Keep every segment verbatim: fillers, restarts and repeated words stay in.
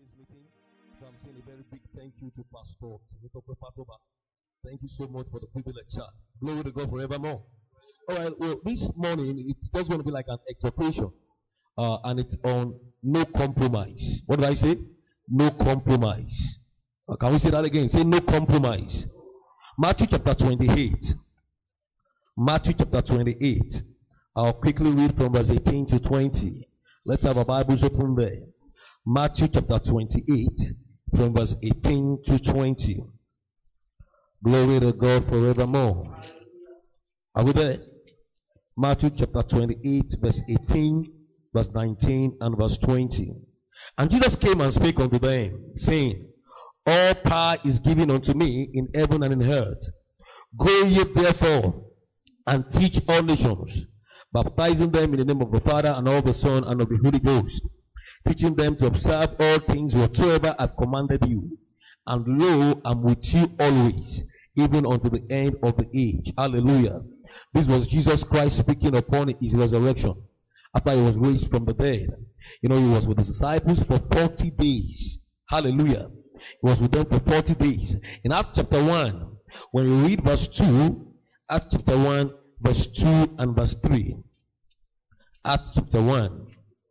this meeting. So I'm saying a very big thank you to Pastor Timothy Patoba. Thank you so much for the privilege, sir. Glory to God forevermore. All right, well, this morning it's just going to be like an exhortation, uh, and it's on no compromise. What did I say? No compromise. Uh, can we say that again? Say no compromise. Matthew chapter twenty-eight. Matthew chapter twenty-eight. I'll quickly read from verse eighteen to twenty. Let's have our Bibles open there. Matthew chapter twenty-eight, from verse eighteen to twenty. Glory to God forevermore. Are we there? Matthew chapter twenty-eight, verse eighteen, verse nineteen, and verse twenty. And Jesus came and spake unto them, saying, All power is given unto me in heaven and in earth. Go ye therefore and teach all nations, baptizing them in the name of the Father and of the Son and of the Holy Ghost, teaching them to observe all things whatsoever I have commanded you. And lo, I'm with you always, even unto the end of the age. Hallelujah. This was Jesus Christ speaking upon his resurrection after he was raised from the dead. You know, he was with his disciples for forty days. Hallelujah. He was with them for forty days. In Acts chapter one, when you read verse two, Acts chapter one, verse two and verse three. Acts chapter one.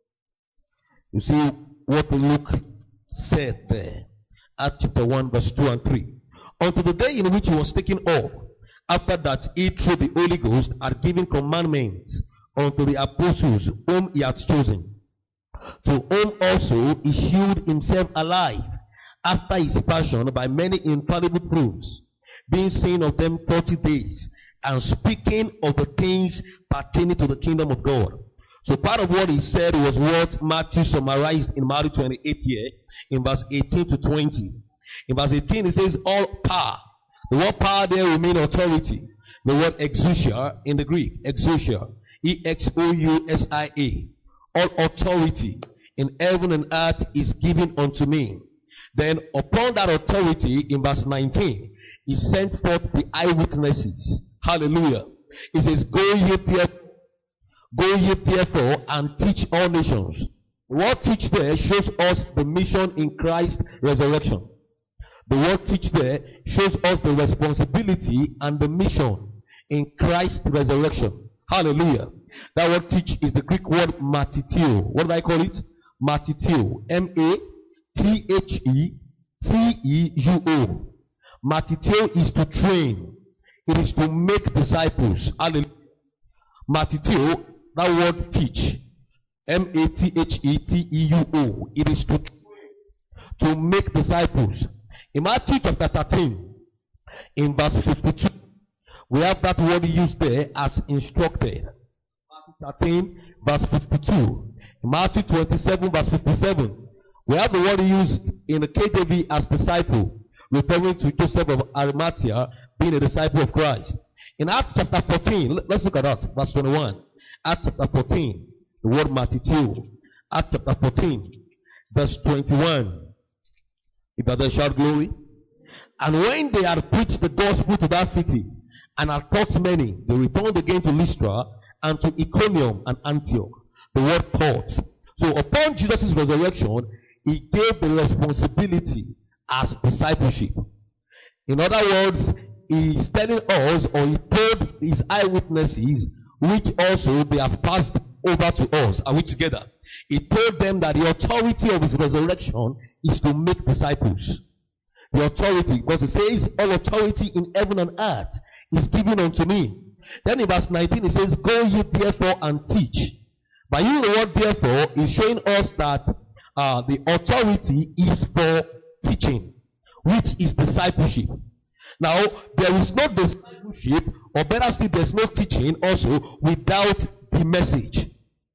You see what Luke said there. Acts chapter one, verse two and three. Unto the day in which he was taken up, after that he through the Holy Ghost had given commandments unto the apostles whom he had chosen, to whom also he shewed himself alive after his passion by many infallible proofs, being seen of them forty days, and speaking of the things pertaining to the kingdom of God. So part of what he said was what Matthew summarized in Matthew twenty-eight here, in verse eighteen to twenty. In verse eighteen, he says, all power. The word power there will mean authority. The word exousia in the Greek, exousia, E X O U S I A. All authority in heaven and earth is given unto me. Then upon that authority, in verse nineteen, he sent forth the eyewitnesses. Hallelujah. He says, Go ye therefore, go ye therefore and teach all nations. The word teach there shows us the mission in Christ's resurrection. The word teach there shows us the responsibility and the mission in Christ's resurrection. Hallelujah. That word teach is the Greek word matitio. What do I call it? Matitio. M A T H E T E U O. Matitio is to train. It is to make disciples. Hallelujah. Matitio, that word teach. M A T H E T E U O. It is to to make disciples. In Matthew chapter thirteen, in verse fifty-two, we have that word used there as instructed. Matthew thirteen, verse fifty-two. In Matthew twenty-seven, verse fifty-seven, we have the word used in the K J V as disciple, referring to Joseph of Arimathea being a disciple of Christ. In Acts chapter fourteen, let's look at that, verse twenty-one. Acts chapter fourteen, the word matitio. Acts chapter fourteen, verse twenty-one. If others shout glory. And when they had preached the gospel to that city, and had taught many, they returned again to Lystra, and to Iconium and Antioch. The word taught. So upon Jesus' resurrection, he gave the responsibility as discipleship. In other words, he is telling us, or he told his eyewitnesses, which also they have passed over to us. Are we together? He told them that the authority of his resurrection is to make disciples. The authority, because it says, all authority in heaven and earth is given unto me. Then in verse nineteen, it says, Go ye therefore and teach. By using the word therefore, is showing us that uh, the authority is for teaching, which is discipleship. Now, there is no discipleship, or better still, there is no teaching also without the message.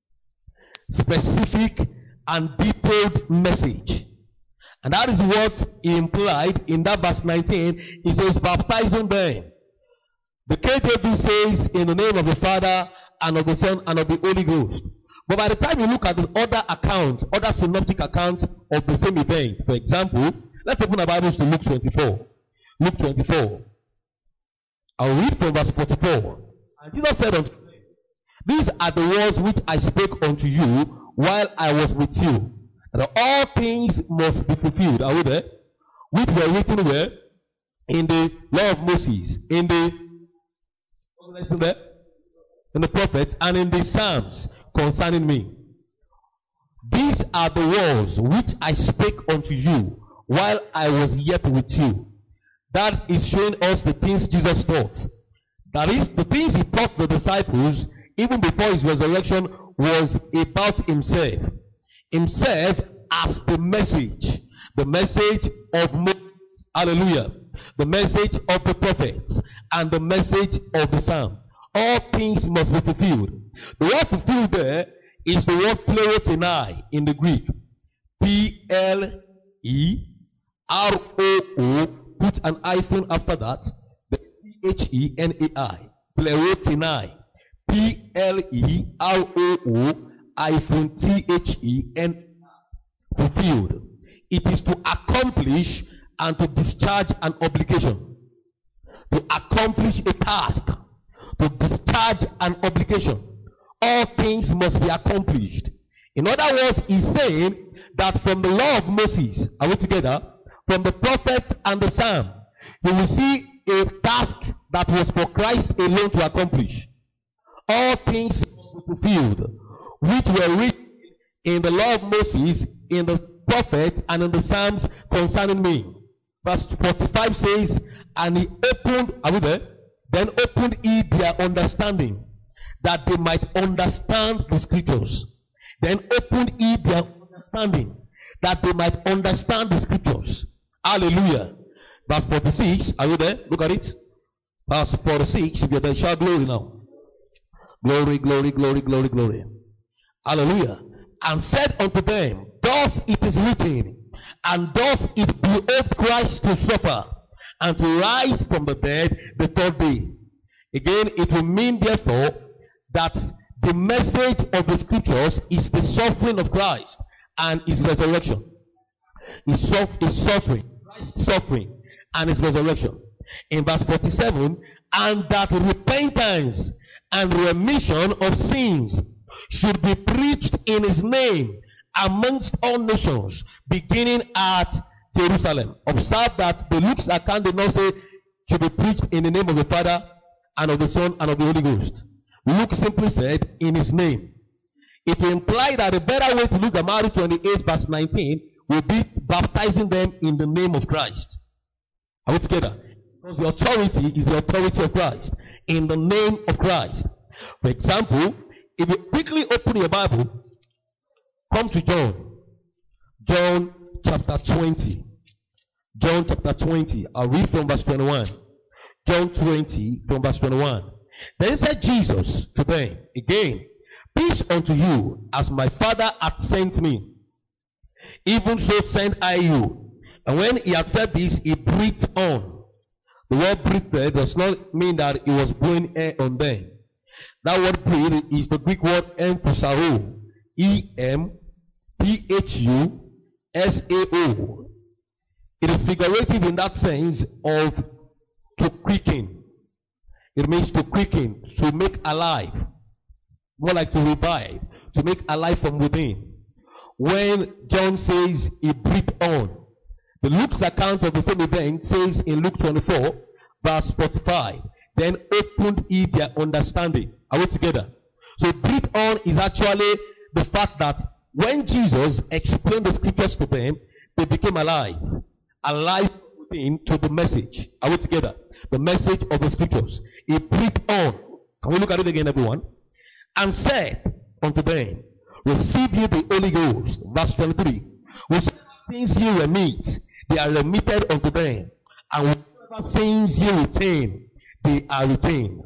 Specific and detailed message. And that is what he implied in that verse nineteen. He says, baptizing them. The K J V says, in the name of the Father, and of the Son, and of the Holy Ghost. But by the time you look at the other account, other synoptic accounts of the same event, for example, let's open our Bibles to Luke twenty-four. Luke twenty-four. I'll read from verse forty-four. And Jesus said unto them, These are the words which I spoke unto you while I was with you, And all things must be fulfilled. Are we there? Which were written where? In the law of Moses, in the in the, in the prophets, and in the Psalms concerning me. These are the words which I spake unto you while I was yet with you. That is showing us the things Jesus taught. That is, the things he taught the disciples even before his resurrection was about himself. Himself as the message. The message of Moses. Hallelujah. The message of the prophets and the message of the Psalm. All things must be fulfilled. The word fulfilled there is the word plerotenai in the Greek. P L E R O O, put an hyphen after that, the T H E N A I, plerotenai. P L E R O O hyphen T H E N A I, fulfilled. It is to accomplish and to discharge an obligation. To accomplish a task. To discharge an obligation. All things must be accomplished. In other words, he's saying that from the law of Moses, are we together? From the prophets and the Psalm, you will see a task that was for Christ alone to accomplish. All things must be fulfilled, which were written in the law of Moses, in the prophets, and in the Psalms concerning me. Verse forty-five says, and he opened, are we there? Then opened he their understanding, that they might understand the scriptures. Then opened he their understanding, that they might understand the scriptures. Hallelujah. Verse forty-six, are you there? Look at it. Verse forty-six, if you're there, shout glory now. Glory, glory, glory, glory, glory. Hallelujah. And said unto them, thus it is written, and thus it behoved Christ to suffer, and to rise from the dead the third day. Again, it will mean therefore that the message of the scriptures is the suffering of Christ and his resurrection. His, suff- his suffering, Christ's suffering and his resurrection. In verse forty-seven, and that repentance and remission of sins should be preached in his name amongst all nations, beginning at Jerusalem. Observe that the Luke's account did not say should be preached in the name of the Father and of the Son and of the Holy Ghost. Luke simply said in his name. It will imply that a better way to look at Matthew twenty-eight verse nineteen will be baptizing them in the name of Christ. Are we together? Because the authority is the authority of Christ. In the name of Christ. For example, if you quickly open your Bible, come to John. John chapter twenty. John chapter twenty. I'll read from verse twenty-one. John twenty from verse twenty-one. Then said Jesus to them again, peace unto you, as my Father hath sent me. Even so send I you. And when he had said this, he breathed on. The word breathed there does not mean that he was blowing air on them. That word breathe is the Greek word emphusao. E M P H U S A O. It is figurative in that sense of to quicken. It means to quicken, to make alive. More like to revive, to make alive from within. When John says he breathed on, the Luke's account of the same event says in Luke twenty-four, verse forty-five, then opened he their understanding. Are we together? So breathe on is actually the fact that when Jesus explained the scriptures to them, they became alive. Alive within to the message. Are we together? The message of the scriptures. He breathed on. Can we look at it again, everyone? And said unto them, receive ye the Holy Ghost. Verse twenty-three. Whatsoever sins ye remit, they are remitted unto them. And whatsoever sins ye retain, they are retained.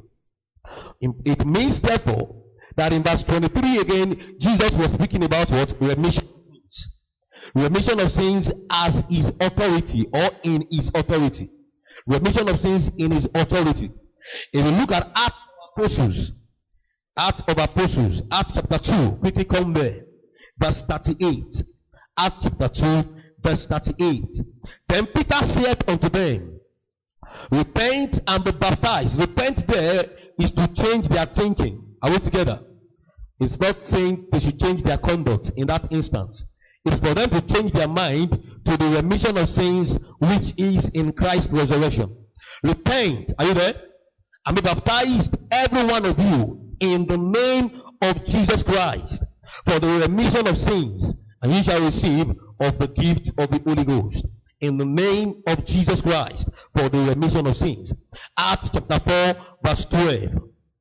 It means therefore that in verse twenty-three again, Jesus was speaking about what? Remission of sins. Remission of sins as his authority or in his authority. Remission of sins in his authority. If you look at Acts of Apostles, Acts of Apostles, Acts chapter two, quickly come there. Verse thirty-eight. Acts chapter two, verse thirty-eight. Then Peter said unto them, repent and be baptized. Repent there is to change their thinking. Are we together? It's not saying they should change their conduct in that instance. It's for them to change their mind to the remission of sins which is in Christ's resurrection. Repent, are you there? And be baptized, every one of you, in the name of Jesus Christ, for the remission of sins, and you shall receive of the gift of the Holy Ghost. In the name of Jesus Christ, for the remission of sins. Acts chapter four, verse twelve.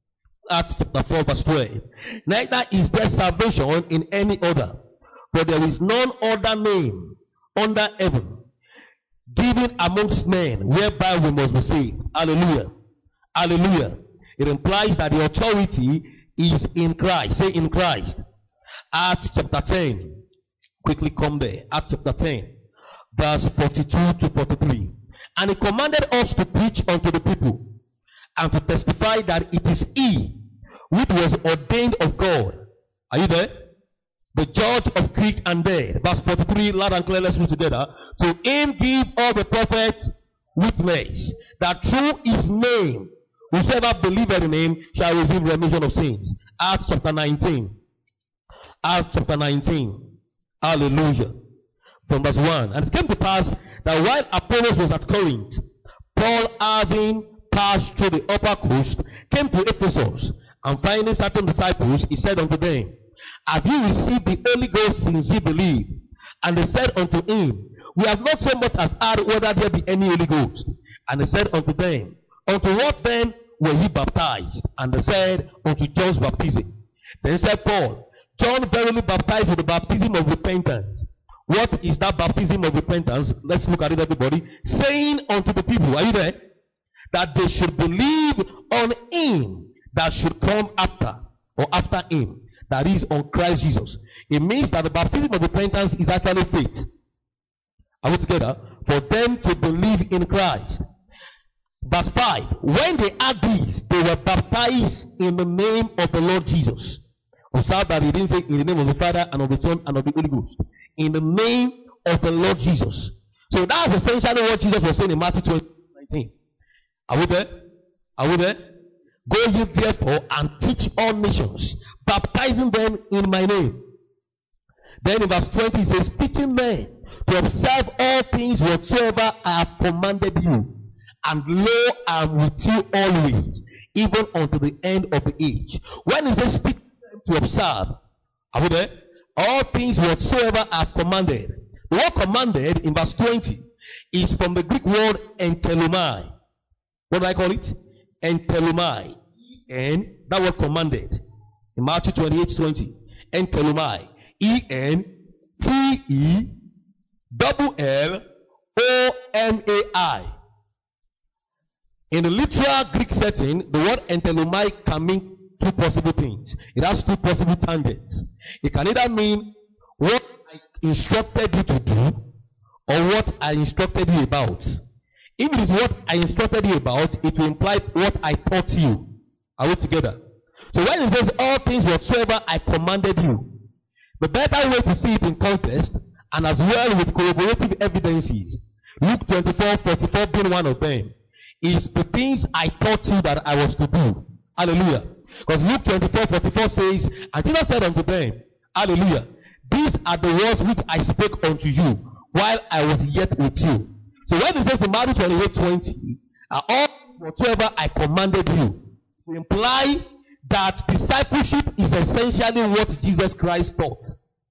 Acts chapter four, verse twelve. Neither is there salvation in any other, for there is none other name under heaven given amongst men whereby we must be saved. Hallelujah. Hallelujah. It implies that the authority is in Christ. Say in Christ. Acts chapter ten. Quickly come there. Acts chapter ten, verse forty-two to forty-three. And he commanded us to preach unto the people and to testify that it is he which was ordained of God. Are you there? The judge of quick and dead. Verse forty-three, loud and clear, let's read together. To him give all the prophets witness that through his name whosoever believeth in him shall receive remission of sins. Acts chapter nineteen. Acts chapter nineteen. Hallelujah. From verse one. And it came to pass that while Apollos was at Corinth, Paul, having passed through the upper coast, came to Ephesus, and finding certain disciples, he said unto them, have you received the Holy Ghost since ye believe? And they said unto him, we have not so much as heard whether there be any Holy Ghost. And he said unto them, unto what then were ye baptized? And they said, unto John's baptism. Then said Paul, John verily baptized with the baptism of repentance. What is that baptism of repentance? Let's look at it, everybody. Saying unto the people, are you there? That they should believe on him that should come after, or after him. That is on Christ Jesus. It means that the baptism of repentance is actually faith. Are we together? For them to believe in Christ. Verse five. When they had this, they were baptized in the name of the Lord Jesus. Observe that he didn't say in the name of the Father and of the Son and of the Holy Ghost. In the name of the Lord Jesus. So that's essentially what Jesus was saying in Matthew twenty, nineteen. Are we there? Are we there? Go ye therefore and teach all nations, baptizing them in my name. Then in verse twenty it says, teaching men to observe all things whatsoever I have commanded you. And lo, I am with you always, even unto the end of the age. When it says teach them to observe, are we there? All things whatsoever I have commanded. The word commanded in verse twenty is from the Greek word entelomai. What do I call it? Entelomai. And that word commanded. In Matthew twenty-eight twenty. Entelomai. E N T E double L O M A I. In the literal Greek setting, the word entelomai can mean two possible things. It has two possible tangents. It can either mean what I instructed you to do or what I instructed you about. If it is what I instructed you about, it will imply what I taught you. Are we together? So when it says all things whatsoever I commanded you, the better way to see it in context and as well with corroborative evidences, Luke twenty-four forty-four being one of them, is the things I taught you that I was to do. Hallelujah. Because Luke twenty-four forty-four says, and Jesus said unto them, hallelujah, these are the words which I spoke unto you while I was yet with you. So when it says in Matthew twenty-eight twenty, uh, all whatsoever I commanded you, to imply that discipleship is essentially what Jesus Christ taught.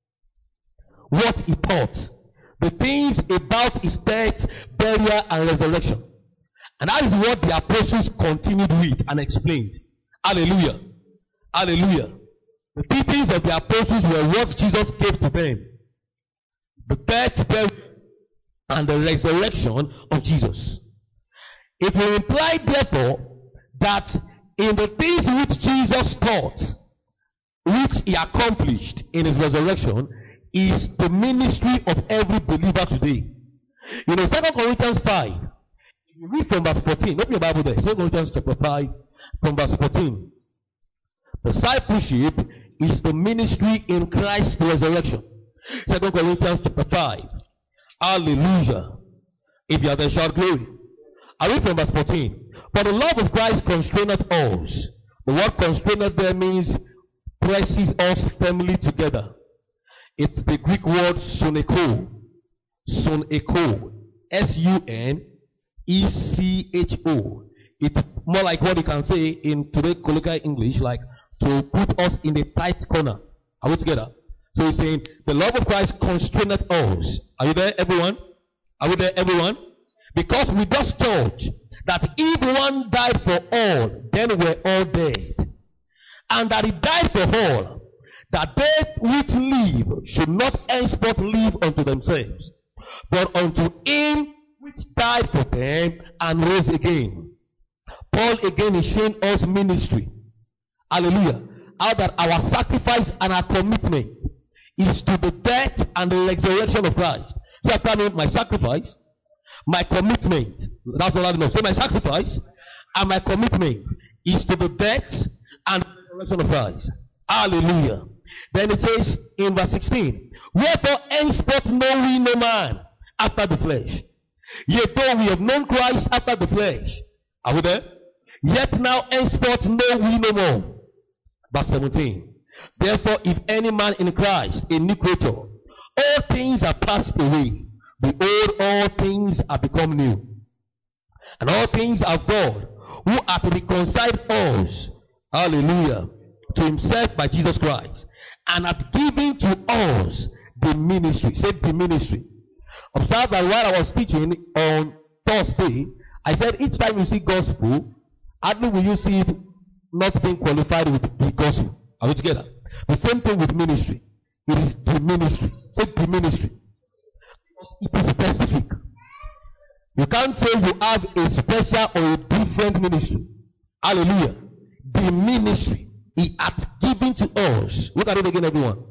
What he taught. The things about his death, burial, and resurrection. And that is what the apostles continued with and explained. Hallelujah. Hallelujah. The teachings of the apostles were what Jesus gave to them. The death, burial, and the resurrection of Jesus. It will imply, therefore, that in the things which Jesus taught, which he accomplished in his resurrection, is the ministry of every believer today. You know, Second Corinthians five, if you read from verse fourteen, open your Bible there, Second Corinthians chapter five, from verse fourteen. Discipleship is the ministry in Christ's resurrection. Second Corinthians chapter five. Hallelujah. If you are there, shout glory. I read from verse fourteen. For the love of Christ constraineth us. The word constraineth there means presses us firmly together. It's the Greek word suneko. Suneko. S U N E C H O. It's more like what you can say in today's colloquial English, like to put us in a tight corner. Are we together? So he's saying, the love of Christ constraineth us. Are you there, everyone? Are we there, everyone? Because we just judge that if one died for all, then we're all dead. And that he died for all, that they which live should not henceforth live unto themselves, but unto him which died for them and rose again. Paul again is showing us ministry. Hallelujah. How that our sacrifice and our commitment is to the death and the resurrection of Christ. So I mean, my sacrifice, my commitment, that's all I know. Say my sacrifice and my commitment is to the death and the resurrection of Christ. Hallelujah. Then it says in verse sixteen, wherefore henceforth know we no man after the flesh. Yet though we have known Christ after the flesh, are we there? Yet now henceforth know we no more. Verse seventeen. Therefore, if any man in Christ, a new creature, all things are passed away. Behold, all things are become new. And all things are God, who hath reconciled us, hallelujah, to himself by Jesus Christ, and hath given to us the ministry. Say the ministry. Observe that while I was teaching on Thursday, I said each time you see gospel, hardly will you see it not being qualified with the gospel. Are we together? The same thing with ministry. It is the ministry. Say the ministry. It is specific. You can't say you have a special or a different ministry. Hallelujah. The ministry he hath given to us. Look at it again, everyone.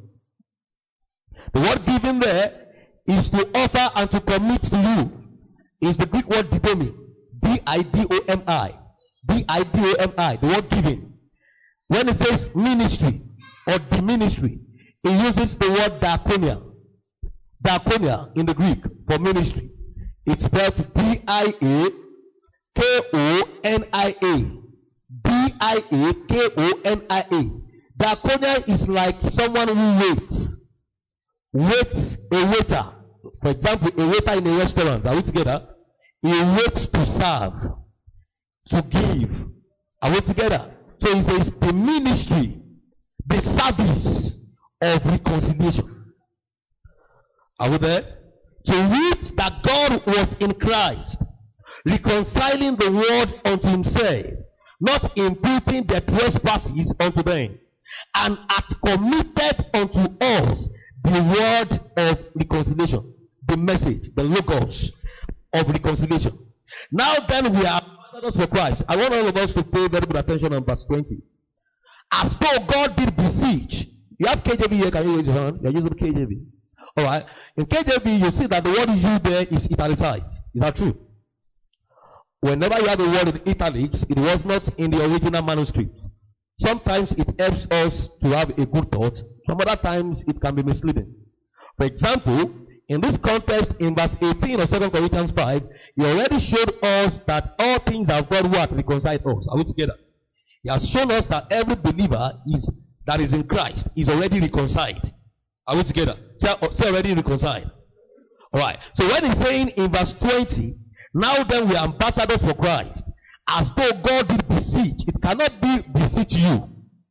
The word given there is to offer and to commit to you. Is the Greek word didomi. D I D O M I. D I D O M I. The word given. When it says ministry or the ministry, it uses the word diakonia. Diakonia in the Greek for ministry. It's spelled D I A K O N I A. D I A K O N I A. Diakonia is like someone who waits. Waits a waiter. For example, a waiter in a restaurant. Are we together? He waits to serve, to give. Are we together? So he says the ministry, the service of reconciliation. Are we there? To wit that God was in Christ, reconciling the world unto himself, not imputing their trespasses unto them, and hath committed unto us the word of reconciliation, the message, the logos of reconciliation. Now then, we are ambassadors for Christ. I want all of us to pay very good attention on verse twenty. As though God did beseech. You have K J V here, can you raise your hand? You're using K J V. Alright. In K J V, you see that the word is used there is italicized. Is that true? Whenever you have a word in italics, it was not in the original manuscript. Sometimes it helps us to have a good thought. Some other times it can be misleading. For example, in this context, in verse eighteen of Second Corinthians five, he already showed us that all things have God who hath reconciled us. Are we together? He has shown us that every believer is that is in Christ is already reconciled. Are we together? Say, say already reconciled. Alright. So when he's saying in verse twenty, now then we are ambassadors for Christ, as though God did beseech. It cannot be beseech you.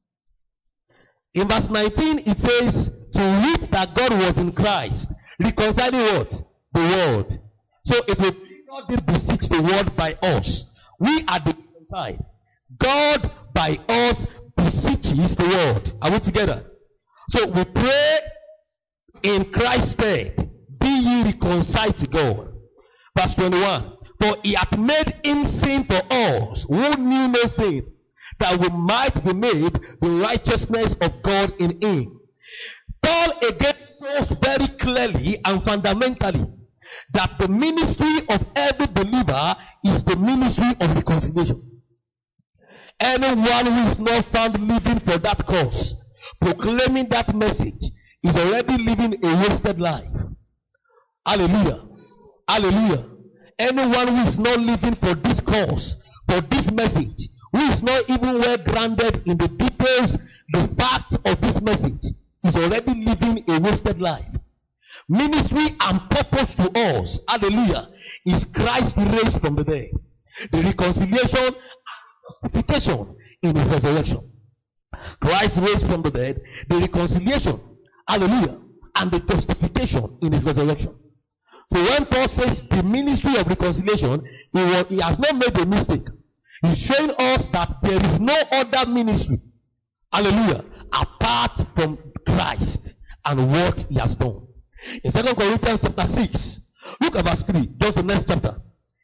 In verse nineteen, it says, to wit that God was in Christ, reconciling what? The world. So it will be God did beseech the world by us. We are the reconciled. God by us beseeches the world. Are we together? So we pray in Christ's stead, be ye reconciled to God. Verse twenty-one. For he hath made him sin for us, who knew no sin, that we might be made the righteousness of God in him. Paul again shows very clearly and fundamentally that the ministry of every believer is the ministry of reconciliation. Anyone who is not found living for that cause, proclaiming that message, is already living a wasted life. Hallelujah. Hallelujah. Anyone who is not living for this cause, for this message, who is not even well grounded in the details, the facts of this message, is already living a wasted life. Ministry and purpose to us, hallelujah, is Christ raised from the dead. The reconciliation and justification in his resurrection. Christ raised from the dead, the reconciliation, hallelujah, and the justification in his resurrection. So when Paul says the ministry of reconciliation, he, was, he has not made a mistake. He's showing us that there is no other ministry, hallelujah, apart from Christ and what he has done. In Second Corinthians chapter six, look at verse three, just the next chapter.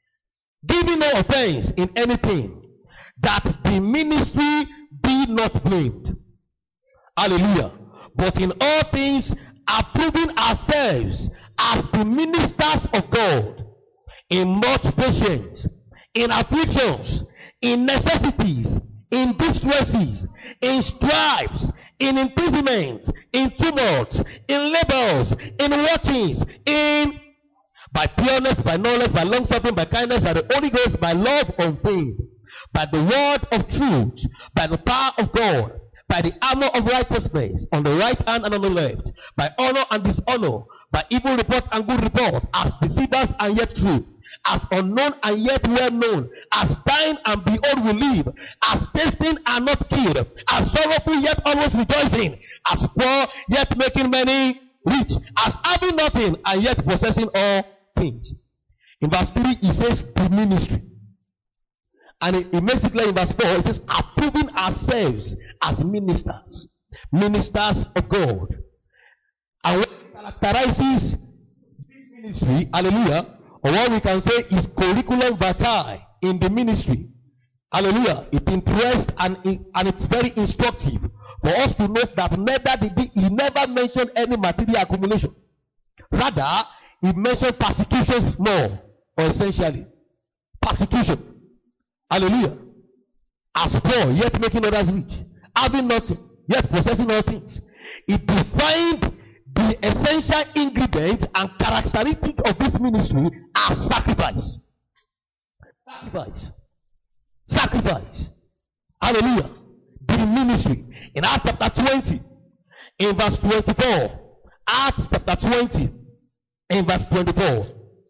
Giving no offense in anything, that the ministry be not blamed. Hallelujah. But in all things, approving ourselves as the ministers of God, in much patience, in afflictions, in necessities, in distresses, in stripes, in imprisonments, in tumults, in labors, in watchings, in by pureness, by knowledge, by long suffering, by kindness, by the Holy Ghost, by love unfeigned, by the word of truth, by the power of God, by the armor of righteousness, on the right hand and on the left, by honor and dishonor, by evil report and good report, as deceivers and yet true, as unknown and yet well known, as dying and behold we live, as tasting and not killed, as sorrowful yet always rejoicing, as poor yet making many rich, as having nothing and yet possessing all things. In verse three, he says the ministry. And it, it makes it clear in verse four, it says approving ourselves as ministers, ministers of God. And what characterizes this ministry, hallelujah, or what we can say is curriculum vitae in the ministry. Hallelujah. It interests and, it, and it's very instructive for us to note that neither did he, he never mentioned any material accumulation. Rather, he mentioned persecutions more, or essentially. Persecution. Hallelujah. As poor, yet making others rich. Having nothing, yet possessing all things. It defined the essential ingredient and characteristic of this ministry as sacrifice. Sacrifice. Sacrifice. Hallelujah. The ministry. In Acts chapter twenty, in verse twenty-four. Acts chapter twenty, in verse twenty-four.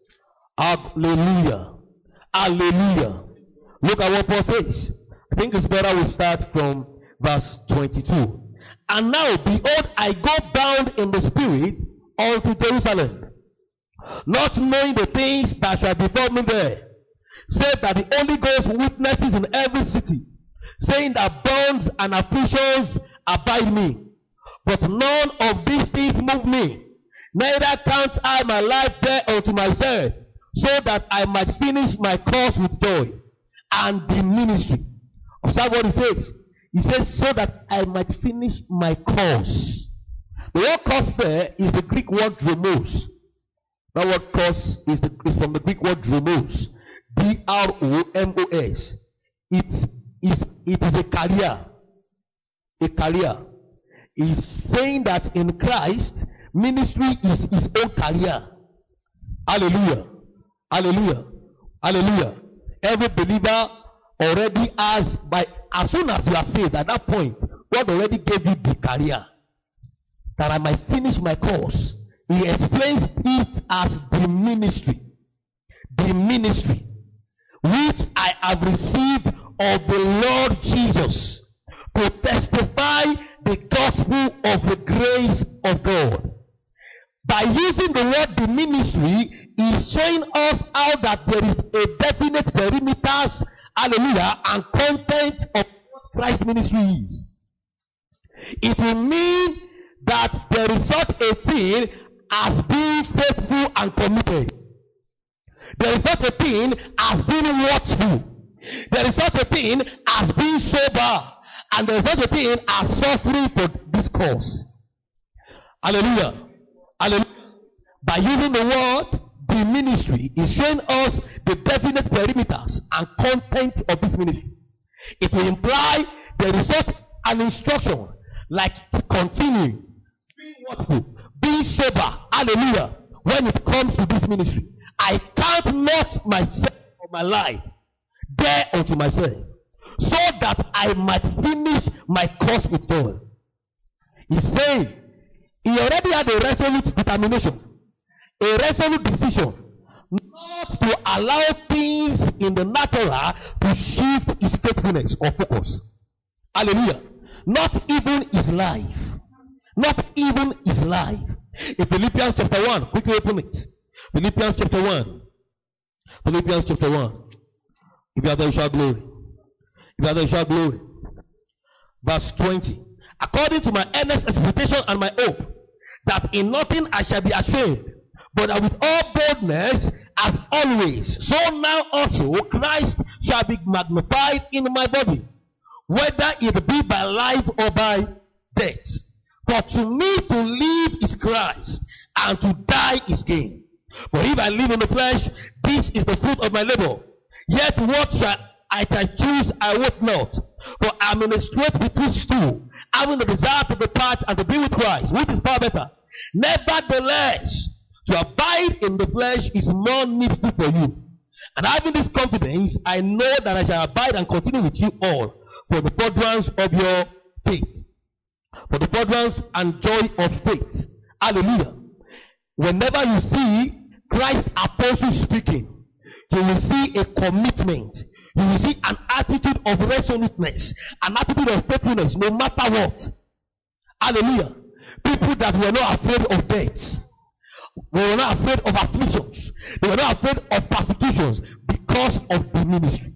Hallelujah. Hallelujah. Look at what Paul says. I think it's better we start from verse twenty-two. And now, behold, I go bound in the spirit unto Jerusalem, not knowing the things that shall befall me there, save that the Holy Ghost witnesses in every city, saying that bonds and afflictions abide me. But none of these things move me, neither count I my life there unto myself, so that I might finish my course with joy, and the ministry. Observe what he says. He says, so that I might finish my course. The word course there is the Greek word dromos. That word course is, the, is from the Greek word dromos. D R O M O S. It is, it is a career. A career. He's saying that in Christ, ministry is his own career. Hallelujah. Hallelujah. Hallelujah. Every believer already has, by as soon as you are saved, at that point, God already gave you the career. That I might finish my course. He explains it as the ministry. The ministry which I have received of the Lord Jesus to testify the gospel of the grace of God. By using the word the ministry, he's showing us how that there is a definite perimeters, hallelujah, and content of what Christ's ministry is. It will mean that there is such a thing as being faithful and committed. There is such a thing as being watchful. There is such a thing as being sober. And there is such a thing as suffering for this cause. Hallelujah. Hallelujah. By using the word, the ministry is showing us the definite perimeters and content of this ministry. It will imply there is such an instruction like continue, being watchful, being sober. Hallelujah. When it comes to this ministry, I count not myself or my life there unto myself, so that I might finish my course with joy. He's saying He already had a resolute determination, a resolute decision not to allow things in the natural to shift his faithfulness or focus. Hallelujah. Not even his life. Not even his life. In Philippians chapter one, quickly open it. Philippians chapter one. Philippians chapter one. If you are there, you shall glory. If you are there, you shall glory. Verse twenty. According to my earnest expectation and my hope, that in nothing I shall be ashamed, but that with all boldness, as always, so now also Christ shall be magnified in my body, whether it be by life or by death. For to me to live is Christ, and to die is gain. For if I live in the flesh, this is the fruit of my labor. Yet what shall I shall choose, I wot not. For I am in a strait between two, having the desire to depart and to be with Christ, which is far better. Nevertheless, to abide in the flesh is more needful for you. And having this confidence, I know that I shall abide and continue with you all for the furtherance of your faith. For the furtherance and joy of faith. Hallelujah. Whenever you see Christ's apostle speaking, you will see a commitment. You will see an attitude of resoluteness, an attitude of faithfulness, no matter what. Hallelujah. People that were not afraid of death. They were not afraid of afflictions. They were not afraid of persecutions because of the ministry.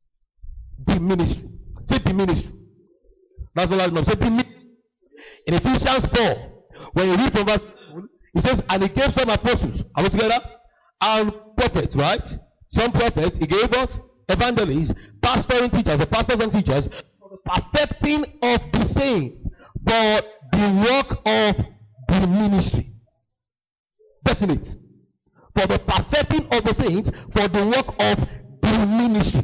The ministry. Say the ministry. That's all I know. Say the ministry. In Ephesians four, when you read from verse, it says, and he gave some apostles. Are we together? And prophets, right? Some prophets, he gave what? Evangelists, pastors and teachers, or pastors and teachers, for the perfecting of the saints, for the work of the ministry. Definite. For the perfecting of the saints, for the work of the ministry.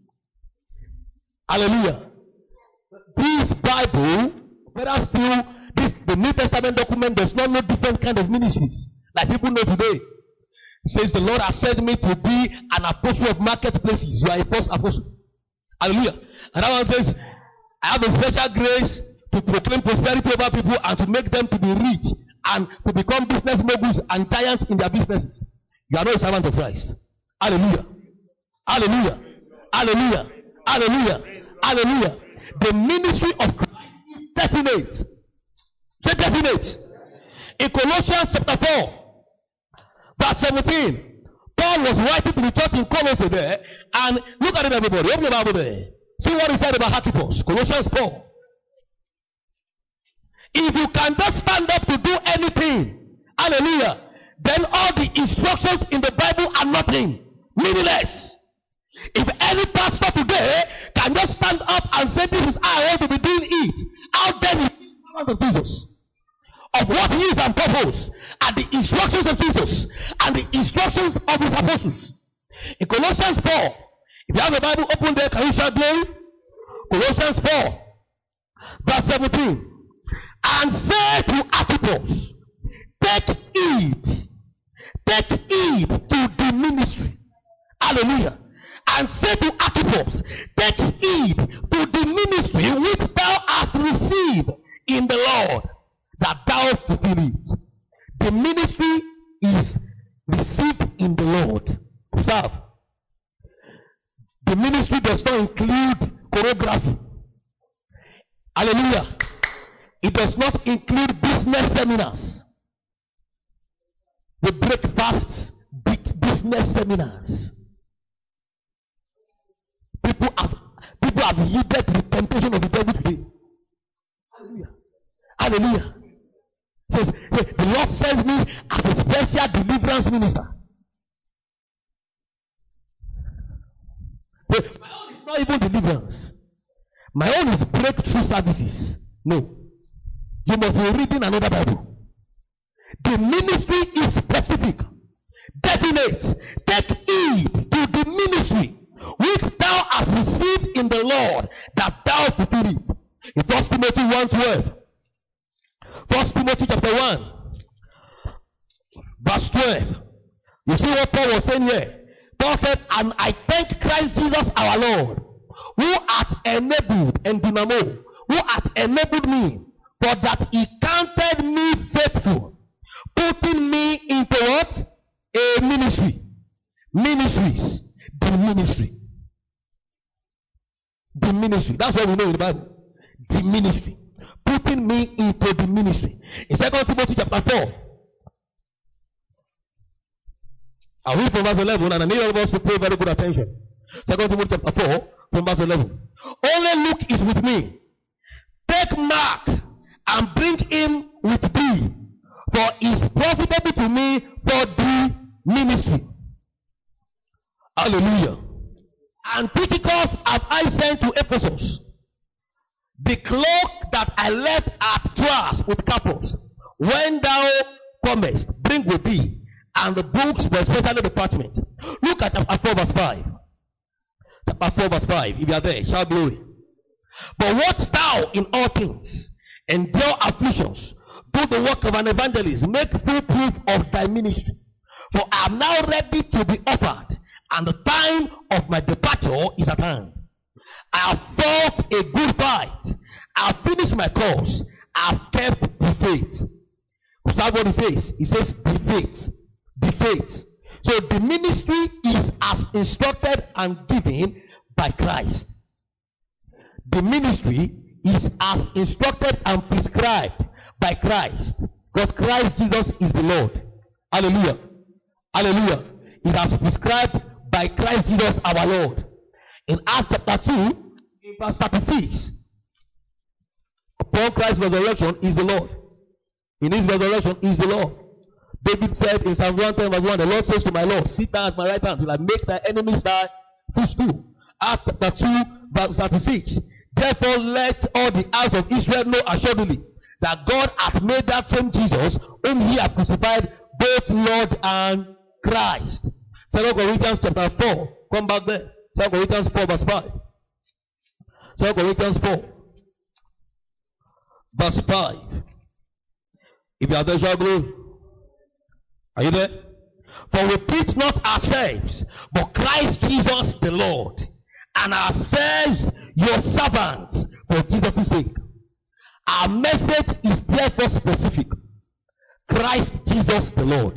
Hallelujah. This Bible, whether still this the New Testament document does not know different kind of ministries like people know today. It says the Lord has sent me to be an apostle of marketplaces. You are a first apostle. Hallelujah. And that one says, I have a special grace to proclaim prosperity over people and to make them to be rich and to become business moguls and giants in their businesses. You are not a servant of Christ. Hallelujah. Hallelujah. Hallelujah. Hallelujah. Hallelujah. The ministry of Christ is definite. Say definite. In Colossians chapter four, verse seventeen, Paul was writing to the church in Colossae there, and look at it, everybody. Open the Bible there. See what he said about Archippus. Colossians four. If you can just stand up to do anything, hallelujah, then all the instructions in the Bible are nothing, meaningless. If any pastor today can just stand up and say, this is how I want to be doing it, how then he is servant of Jesus? Of what he is and purpose, and the instructions of Jesus, and the instructions of his apostles. In Colossians four, if you have the Bible open there, can you shout glory? Colossians four, verse seventeen. And say to Archippus, take heed, take heed to the ministry. Hallelujah. And say to Archippus, take heed to the ministry which thou hast received in the Lord, that thou fulfill it. The ministry is received in the Lord. Observe. The ministry does not include choreography. Hallelujah. It does not include business seminars. The breakfast big business seminars. People have people have yielded to the temptation of the devil today. Hallelujah. Hallelujah. It says, hey, the Lord sent me as a special deliverance minister. Hey, my own is not even deliverance. My own is breakthrough services. No. You must be reading another Bible. The ministry is specific, definite. Take heed to the ministry which thou hast received in the Lord, that thou fulfill it. In First Timothy one twelve. First Timothy chapter one, verse twelve. You see what Paul was saying here? Paul said, and I thank Christ Jesus our Lord, who hath enabled, and dynamo, who hath enabled me, For that he counted me faithful, putting me into what? A ministry. Ministries. The ministry. The ministry. That's what we know in the Bible. The ministry. Putting me into the ministry. In Second Timothy chapter four. I read from verse eleven, and I need all of us to pay very good attention. Second Timothy chapter four, from verse eleven. Only Luke is with me. Take Mark and bring him with thee, for he is profitable to me for the ministry. Hallelujah. And Tychicus have I sent to Ephesus. The cloak that I left at Troas with Carpus, when thou comest, bring with thee, and the books for special department. Look at chapter four, verse five. Chapter four, verse five. If you are there, shout glory. But what thou in all things, endure afflictions, do the work of an evangelist, make full proof of thy ministry. For I am now ready to be offered, and the time of my departure is at hand. I have fought a good fight. I have finished my course. I have kept the faith. That's what he says. He says the faith. The faith. So the ministry is as instructed and given by Christ. The ministry is as instructed and prescribed by Christ. Because Christ Jesus is the Lord. Hallelujah. Hallelujah. It has prescribed by Christ Jesus our Lord. In Acts chapter two, in verse thirty-six, upon Christ's resurrection is the Lord. In his resurrection is the Lord. David said in Psalm one ten verse one, the Lord says to my Lord, sit down at my right hand till I make thy enemies thy footstool. Acts chapter two, verse thirty-six. Therefore let all the house of Israel know assuredly that God hath made that same Jesus whom he hath crucified both Lord and Christ. Second Corinthians chapter four. Come back there. Second Corinthians four verse five. Second Corinthians four verse five. If you are there, shall glory. Are you there? For we preach not ourselves, but Christ Jesus the Lord, and ourselves your servants for Jesus' sake. Our message is therefore specific. Christ Jesus the Lord.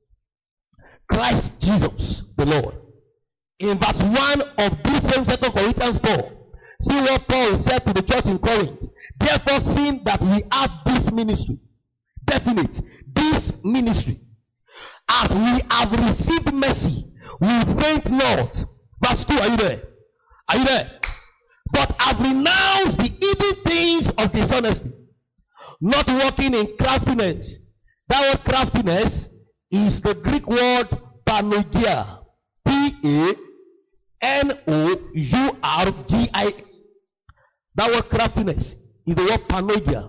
Christ Jesus the Lord. In verse one of this same Second Corinthians four, see what Paul said to the church in Corinth. Therefore, seeing that we have this ministry, definite, this ministry, as we have received mercy, we faint not. Verse two, are you there? Are you there? But have renounced the hidden things of dishonesty, not walking in craftiness. That word craftiness is the Greek word panogia. P A N O U R G I A. That word craftiness is the word panogia.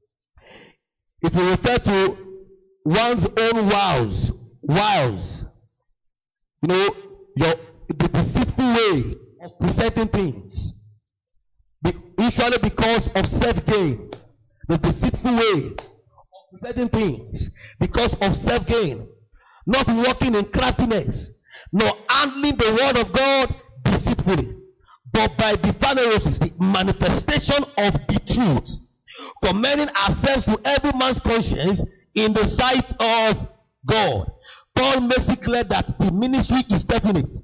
It will refer to one's own wiles. Wiles. You know, your the deceitful way of presenting things. Be, usually because of self-gain. The deceitful way of presenting things because of self-gain. Not walking in craftiness, nor handling the word of God deceitfully, but by the phanerosis, the manifestation of the truth, commending ourselves to every man's conscience in the sight of God. Paul makes it clear that the ministry is definite.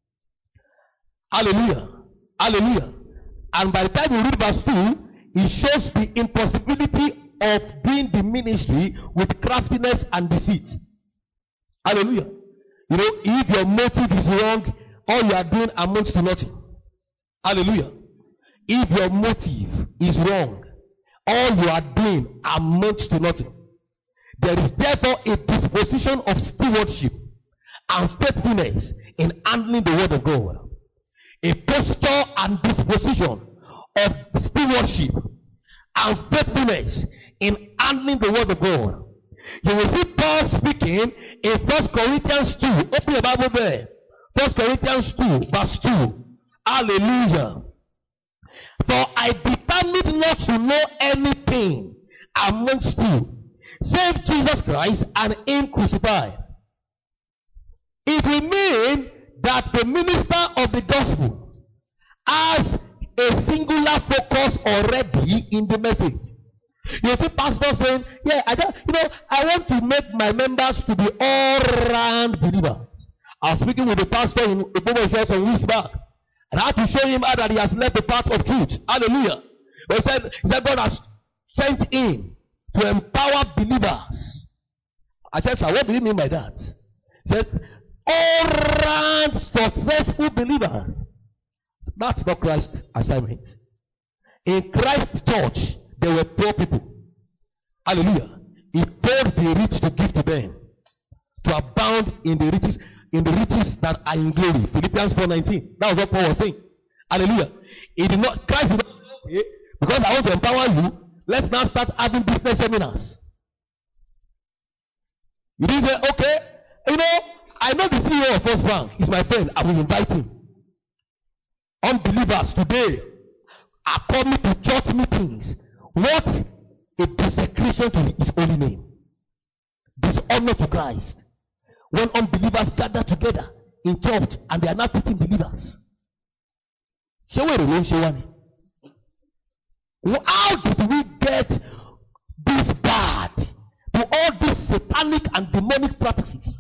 Hallelujah. Hallelujah. And by the time you read verse two, it shows the impossibility of doing the ministry with craftiness and deceit. Hallelujah. You know, if your motive is wrong, all you are doing amounts to nothing. Hallelujah. If your motive is wrong, all you are doing amounts to nothing. There is therefore a disposition of stewardship and faithfulness in handling the word of God. A posture and disposition of stewardship and faithfulness in handling the word of God. You will see Paul speaking in First Corinthians two. Open your Bible there. First Corinthians two, verse two. Hallelujah. For I determined not to know anything amongst you, save Jesus Christ and him crucified. It will mean that the minister of the gospel has a singular focus already in the message. You see pastors saying, yeah, I don't, you know, I want to make my members to be all-round believers. I was speaking with a pastor in Obomo Church some weeks back, and I had to show him how that he has left the path of truth. Hallelujah. But he said, he said God has sent him to empower believers. I said, sir, what do you mean by that? He said, all-round successful believers. That's not Christ's assignment. In Christ's church, there were poor people. Hallelujah. He told the rich to give to them, to abound in the riches, in the riches that are in glory. Philippians four nineteen. That was what Paul was saying. Hallelujah. He did not, Christ did not say, okay, because I want to empower you, let's now start having business seminars. You didn't say, okay, you know, I know the C E O of First Bank is my friend. I will invite him. Unbelievers today are coming to church meetings. What a desecration to his holy name. Dishonor to Christ. When unbelievers gather together in church and they are not picking believers. How did we get this bad to all these satanic and demonic practices?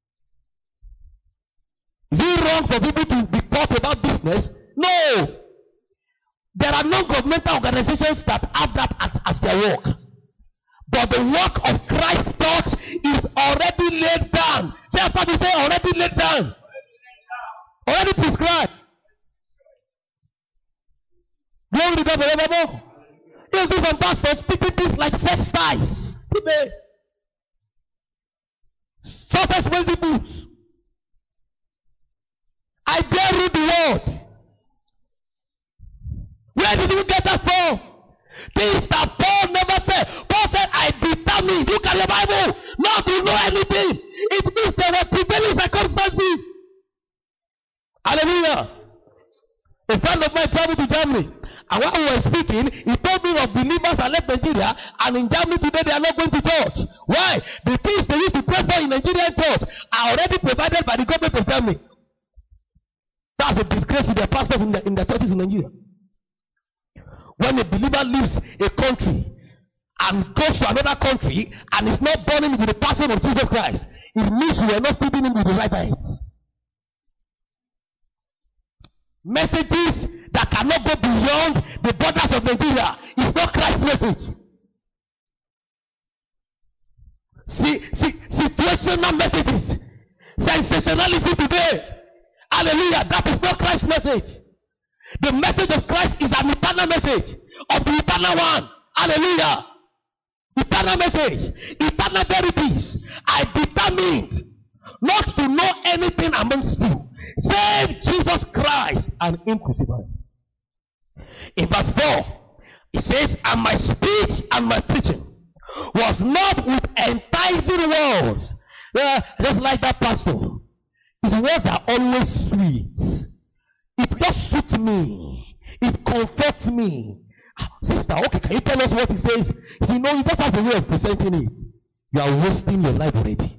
Is it wrong for people to be taught about business? No. There are non-governmental organizations that have that as, as their work. But the work of Christ's church is already laid down. Say after me, say already laid down. Already prescribed. Glory to God forevermore. You see some pastors speaking things like sex ties today. Success principles. I dare read the word. Where did you get that from? Things that Paul never said. Paul said, I determined. Look at your Bible. Not to know anything. It means there were prevailing circumstances. Hallelujah. A friend of mine traveled to Germany. And while we were speaking, he told me of believers that left Nigeria. And in Germany today, they are not going to church. Why? The things they used to pray for in Nigerian church are already provided by the government of Germany. That's a disgrace to their pastors in, the, in their churches in Nigeria. When a believer leaves a country and goes to another country and is not burning with the passion of Jesus Christ, it means we are not feeding him with the right bite. Messages that cannot go beyond the borders of Nigeria is not Christ's message. See, see, situational messages, sensationalism today. Hallelujah. That is not Christ's message. The message of Christ is an eternal message of the eternal one. Hallelujah. Eternal message. Eternal verities. I determined not to know anything amongst you save Jesus Christ and him crucified. In verse four, it says, and my speech and my preaching was not with enticing words. Yeah, just like that pastor. His words are always sweet. It just suits me. It comforts me. Sister, okay, can you tell us what he says? You know, he just has a way of presenting it. You are wasting your life already.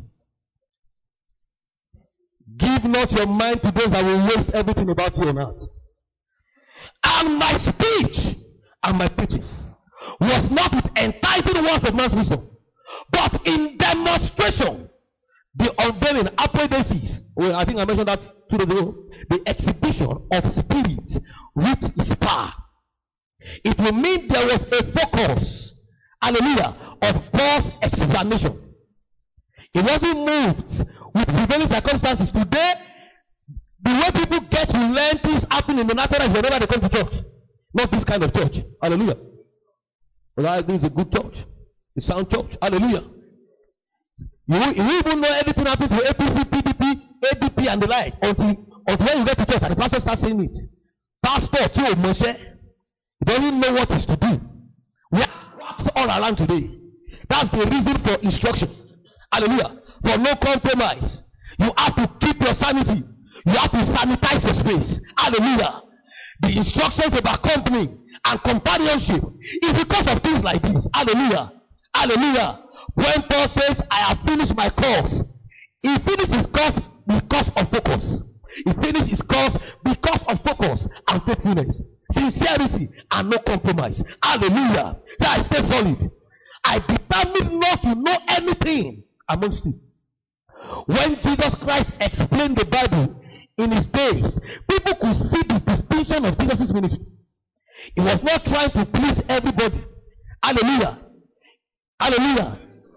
Give not your mind to those that will waste everything about you on earth. And my speech and my preaching was not with enticing words of man's wisdom, but in demonstration. The unveiling, apodosis, well, I think I mentioned that two days ago, the exhibition of spirit with his power. It will mean there was a focus, hallelujah, of Paul's explanation. He wasn't moved with prevailing circumstances. Today, the way people get to learn things happen in the natural is whenever they come to church. Not this kind of church. Hallelujah. Right? This is a good church. A sound church. Hallelujah. You will even know everything happening to A P C, P D P, A D P, and the like until, until when you get to church and the pastor starts saying it. Pastor too, Moshe, he doesn't know what is to do. We have traps all around today. That's the reason for instruction. Hallelujah. For no compromise. You have to keep your sanity. You have to sanitize your space. Hallelujah. The instructions about company and companionship is because of things like this. Hallelujah. Hallelujah. When Paul says, I have finished my course, he finished his course because of focus. He finished his course because of focus and faithfulness, sincerity, and no compromise. Hallelujah. Say, I stay solid. I determined not to know anything amongst you. When Jesus Christ explained the Bible in his days, people could see the distinction of Jesus' ministry. He was not trying to please everybody. Hallelujah. Hallelujah.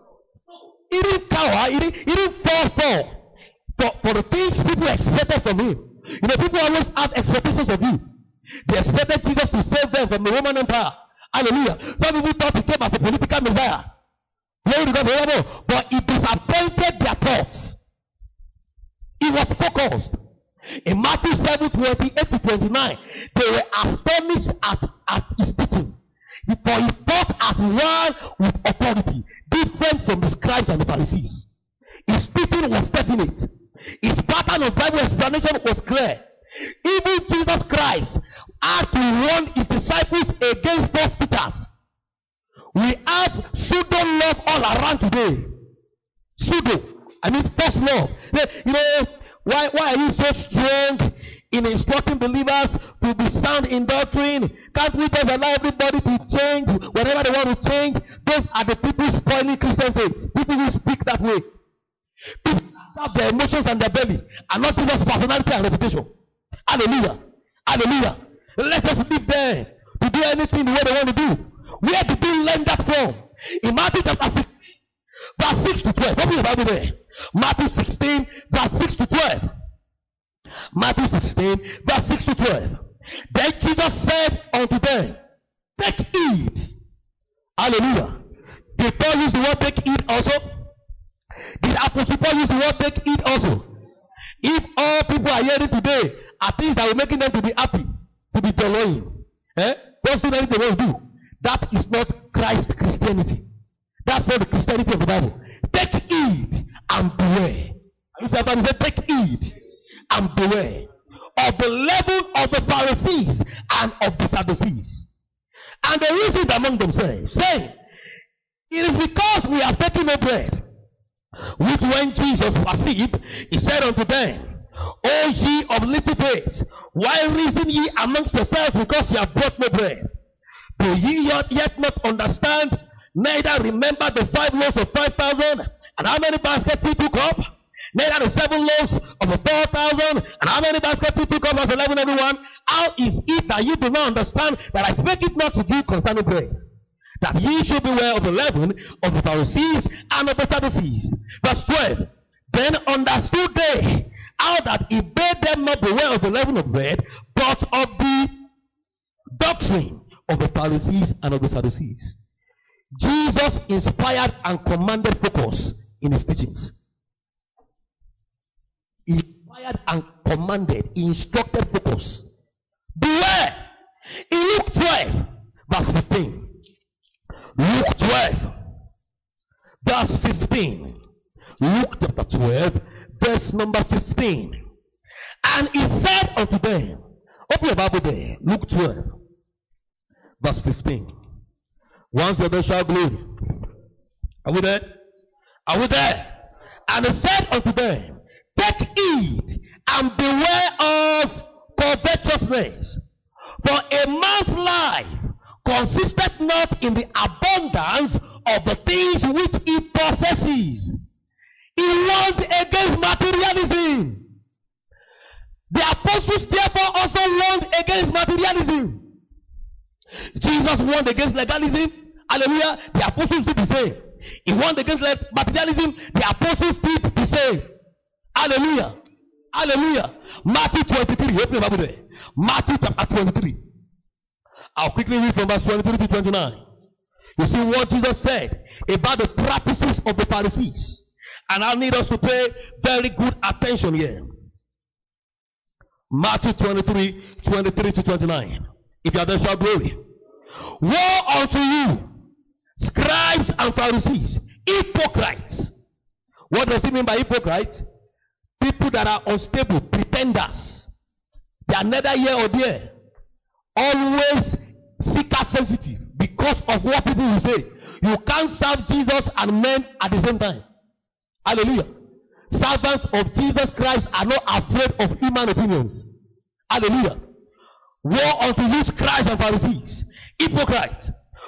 He didn't cower. He didn't, he didn't fall for, for, for the things people expected from him. You know, people always have expectations of you. They expected Jesus to save them from the Roman Empire. Hallelujah. Some people thought he came as a political messiah. Glory to God. But he disappointed their thoughts. He was focused. In Matthew seven, twenty-eight to twenty-nine, they were astonished at, at his teaching. For he taught as one with authority, different from the scribes and the Pharisees. His teaching was definite. His pattern of Bible explanation was clear. Even Jesus Christ had to warn his disciples against false teachers. We have pseudo love all around today. Pseudo. I mean false love. You know, why, why are you so strong in instructing believers to be sound in doctrine? Can't we just allow everybody to change whenever they want to change? Those are the people spoiling Christian faith. People who speak that way. People that serve their emotions and their belly and not Jesus' personality and reputation. Hallelujah. Hallelujah. Let us live there to do anything the way they want to do. Where did they learn that from? In Matthew chapter sixteen, verse six to twelve. Open your Bible there. Matthew sixteen, verse six to twelve. Matthew sixteen, verse six to twelve. Then Jesus said unto them, take heed. Hallelujah. Did Paul use the word take heed also? Did Apostle Paul use the word take heed also? If all people are hearing today are things that will making them to be happy, to be joying, eh? Don't do anything they want to do. That is not Christ Christianity. That's not the Christianity of the Bible. Take heed and beware. I say, take heed and beware of the leaven of the Pharisees and of the Sadducees. And they reasoned among themselves, saying, it is because we have taken no bread. Which when Jesus perceived, he said unto them, O ye of little faith, why reason ye amongst yourselves because ye have brought no bread? Do ye yet, yet not understand, neither remember the five loaves of five thousand, and how many baskets he took up? Neither the seven loaves of the four thousand, and how many baskets he took up as eleven everyone? How is it that ye do not understand that I spake it not to you concerning bread? That ye should beware of the leaven of the Pharisees and of the Sadducees. Verse twelve. Then understood they how that he bade them not beware of the leaven of bread, but of the doctrine of the Pharisees and of the Sadducees. Jesus inspired and commanded focus in his teachings. He inspired and commanded, he instructed focus. Beware! In Luke twelve, verse fifteen. Luke twelve, verse fifteen. Luke chapter twelve, verse number fifteen. And he said unto them, open your Bible there, Luke twelve, verse fifteen. Once you shall glory. Are we there? Are we there? And he said unto them, take heed and beware of covetousness, for a man's life consisteth not in the abundance of the things which he possesses. He warned against materialism. The apostles therefore also warned against materialism. Jesus warned against legalism. Hallelujah. The apostles did the same. He warned against materialism. The apostles did the same. Hallelujah. Hallelujah. Matthew twenty-three. Open your Bible there. Matthew chapter twenty-three. I'll quickly read from verse twenty-three to twenty-nine. You see what Jesus said about the practices of the Pharisees. And I need us to pay very good attention here. Matthew twenty-three, twenty-three to twenty-nine. If you are there, shout glory. Woe unto you, scribes and Pharisees, hypocrites. What does it mean by hypocrites? People that are unstable, pretenders. They are neither here or there. Always seeker sensitive because of what people will say. You can't serve Jesus and men at the same time. Hallelujah. Servants of Jesus Christ are not afraid of human opinions. Hallelujah. Woe unto you, scribes and Pharisees, hypocrites!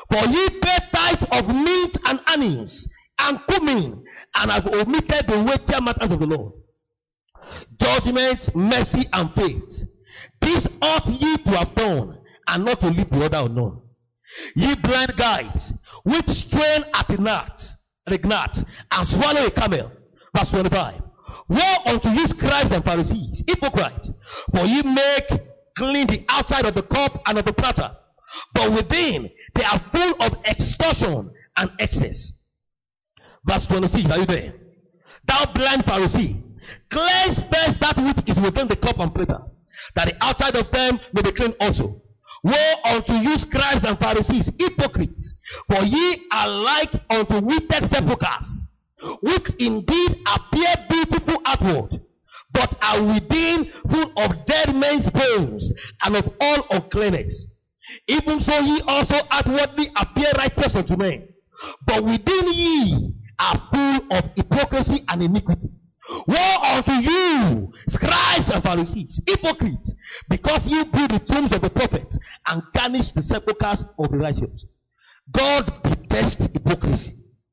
For ye pay tithe of mint and anise and cumin, and have omitted the weightier matters of the Lord, judgment, mercy, and faith. This ought ye to have done, and not to leave the other unknown. Ye blind guides, which strain at the gnat, the gnat, and swallow a camel. Verse twenty-five. Woe unto you, scribes and Pharisees, hypocrites! For ye make clean the outside of the cup and of the platter, but within they are full of extortion and excess. Verse twenty-six, are you there? Thou blind Pharisee, cleanse first that which is within the cup and platter, that the outside of them may be clean also. Woe unto you, scribes and Pharisees, hypocrites! For ye are like unto wicked sepulchres, which indeed appear beautiful outward, but are within full of dead men's bones and of all uncleanness. Even so ye also outwardly appear righteous unto men, but within ye are full of hypocrisy and iniquity. Woe unto you, scribes and Pharisees, hypocrites! Because you build the tombs of the prophets and garnish the sepulchres of the righteous. God detests hypocrisy.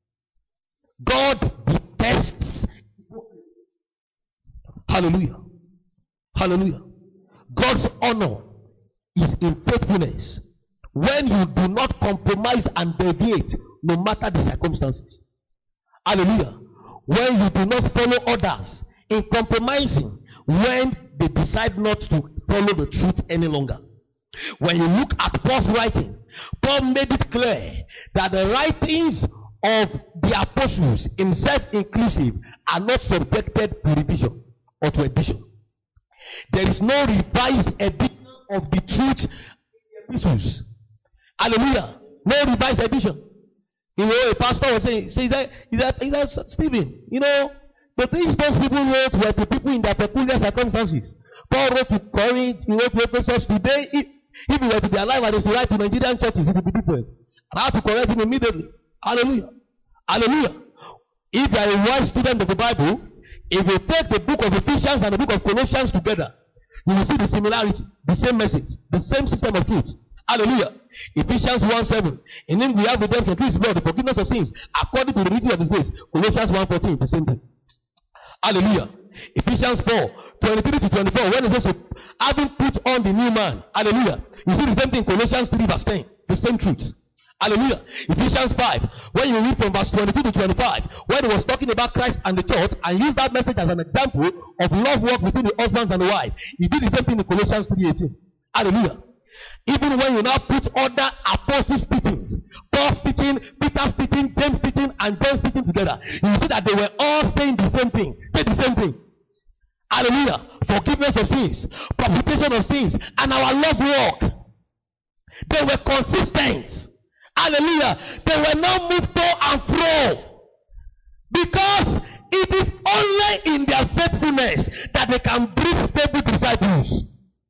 God detests hypocrisy. Hallelujah. Hallelujah. God's honor is in faithfulness. When you do not compromise and deviate, no matter the circumstances. Hallelujah. When you do not follow others in compromising, when they decide not to follow the truth any longer. When you look at Paul's writing, Paul made it clear that the writings of the apostles, himself inclusive, are not subjected to revision or to edition. There is no revised edition of the truth in the epistles. Hallelujah. No revised edition. You know, a pastor was saying, so he said, he said, he said, Stephen, you know, the things those people wrote were to people in their peculiar circumstances. Paul wrote to Corinth, he wrote to Ephesus. Today, if, if he were to be alive and is to write to Nigerian churches, it would be different. And I have to correct him immediately. Hallelujah. Hallelujah. If you are a wise student of the Bible, if you take the book of Ephesians and the book of Colossians together, you will see the similarity, the same message, the same system of truth. Hallelujah. Ephesians one seven. In him we have redemption through his blood, the forgiveness of sins, according to the riches of his grace. Colossians one fourteen, the same thing. Hallelujah. Ephesians four twenty-three to twenty-four. When it says, having put on the new man. Hallelujah. You see the same thing in Colossians three verse ten. The same truth. Hallelujah. Ephesians five. When you read from verse twenty-two to twenty-five, when he was talking about Christ and the church and used that message as an example of love work between the husbands and the wife, he did the same thing in Colossians three eighteen. Hallelujah. Even when you now put other apostles' teachings, Paul's teaching, Peter's teaching, James' teaching, and John's teaching together, you will see that they were all saying the same thing. Say the same thing. Hallelujah. Forgiveness of sins, propitiation of sins, and our love walk. They were consistent. Hallelujah. They were not moved to and fro. Because it is only in their faithfulness that they can bring stable disciples.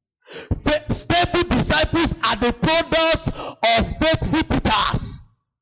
Stable disciples are the product of faithful Peters.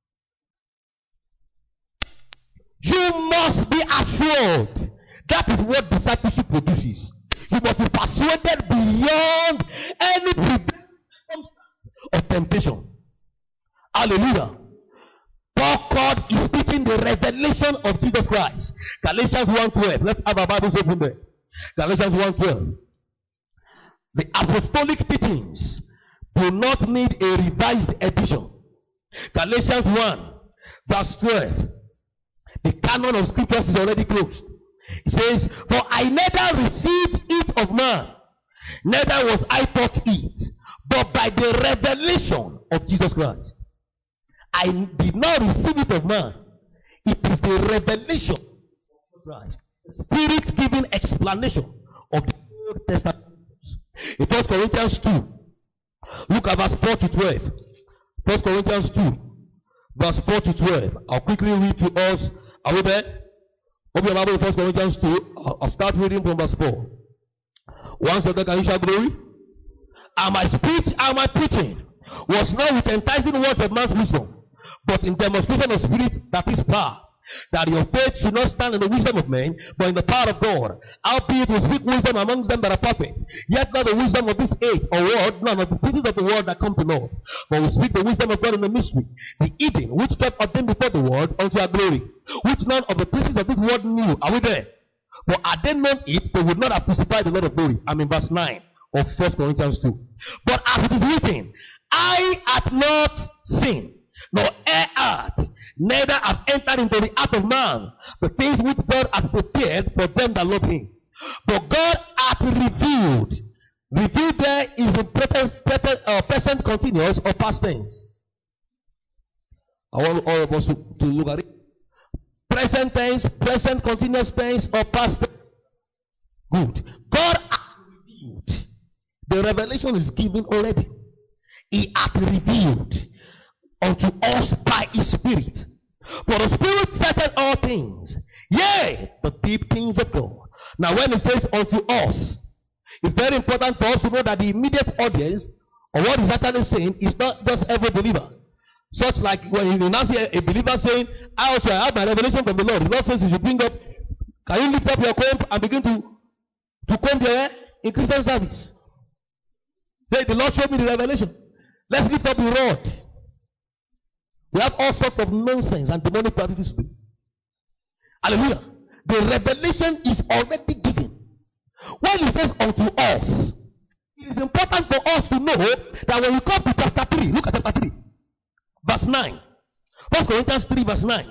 You must be assured. That is what discipleship produces. You must be persuaded beyond any circumstance of temptation. Hallelujah. Paul God is teaching the revelation of Jesus Christ. Galatians one twelve. Let's have our Bibles open there. Galatians one twelve. The apostolic teachings do not need a revised edition. Galatians one verse twelve. The canon of scriptures is already closed. It says, for I neither received it of man, neither was I taught it, but by the revelation of Jesus Christ. I did not receive it of man. It is the revelation of Christ. The Spirit giving explanation of the Old Testament. In First Corinthians two, look at verse four to twelve. First Corinthians two, verse four to twelve. I'll quickly read to us. Are we there? Open your Bible in First Corinthians two. I'll, I'll start reading from verse four. Once the can you shout glory? And my speech and my preaching was not with enticing words of man's wisdom, but in demonstration of spirit, that is power, that your faith should not stand in the wisdom of men, but in the power of God. Albeit we speak wisdom among them that are perfect, yet not the wisdom of this age or world, none of the princes of the world that come to naught. But we speak the wisdom of God in the mystery, the hidden, which kept ordained before the world unto our glory, which none of the princes of this world knew. Are we there? But had they known it, they would not have crucified the Lord of glory. I'm in verse nine of First Corinthians two. But as it is written, eye hath not seen, nor ear heard, neither have entered into the heart of man the things which God hath prepared for them that love him. But God hath revealed. Revealed there is the present, present, uh, present continuous or past tense. I want all of us to, to look at it. Present tense, present continuous tense, or past tense. Good. God hath revealed. The revelation is given already. He hath revealed unto us by his Spirit. For the Spirit searcheth all things, yea, the deep things of God. Now when it says unto us, it's very important for us to know that the immediate audience, or what is actually saying, is not just every believer. Such like when you now see a believer saying, I also have my revelation from the Lord. The Lord says you should bring up, can you lift up your comb and begin to, to comb your hair in Christian service? Hey, the Lord showed me the revelation. Let's lift up the rod. We have all sorts of nonsense and demonic practices today. Hallelujah. The revelation is already given. When it says unto us, it is important for us to know that when we come to chapter three, look at chapter three, verse nine. First Corinthians three, verse nine.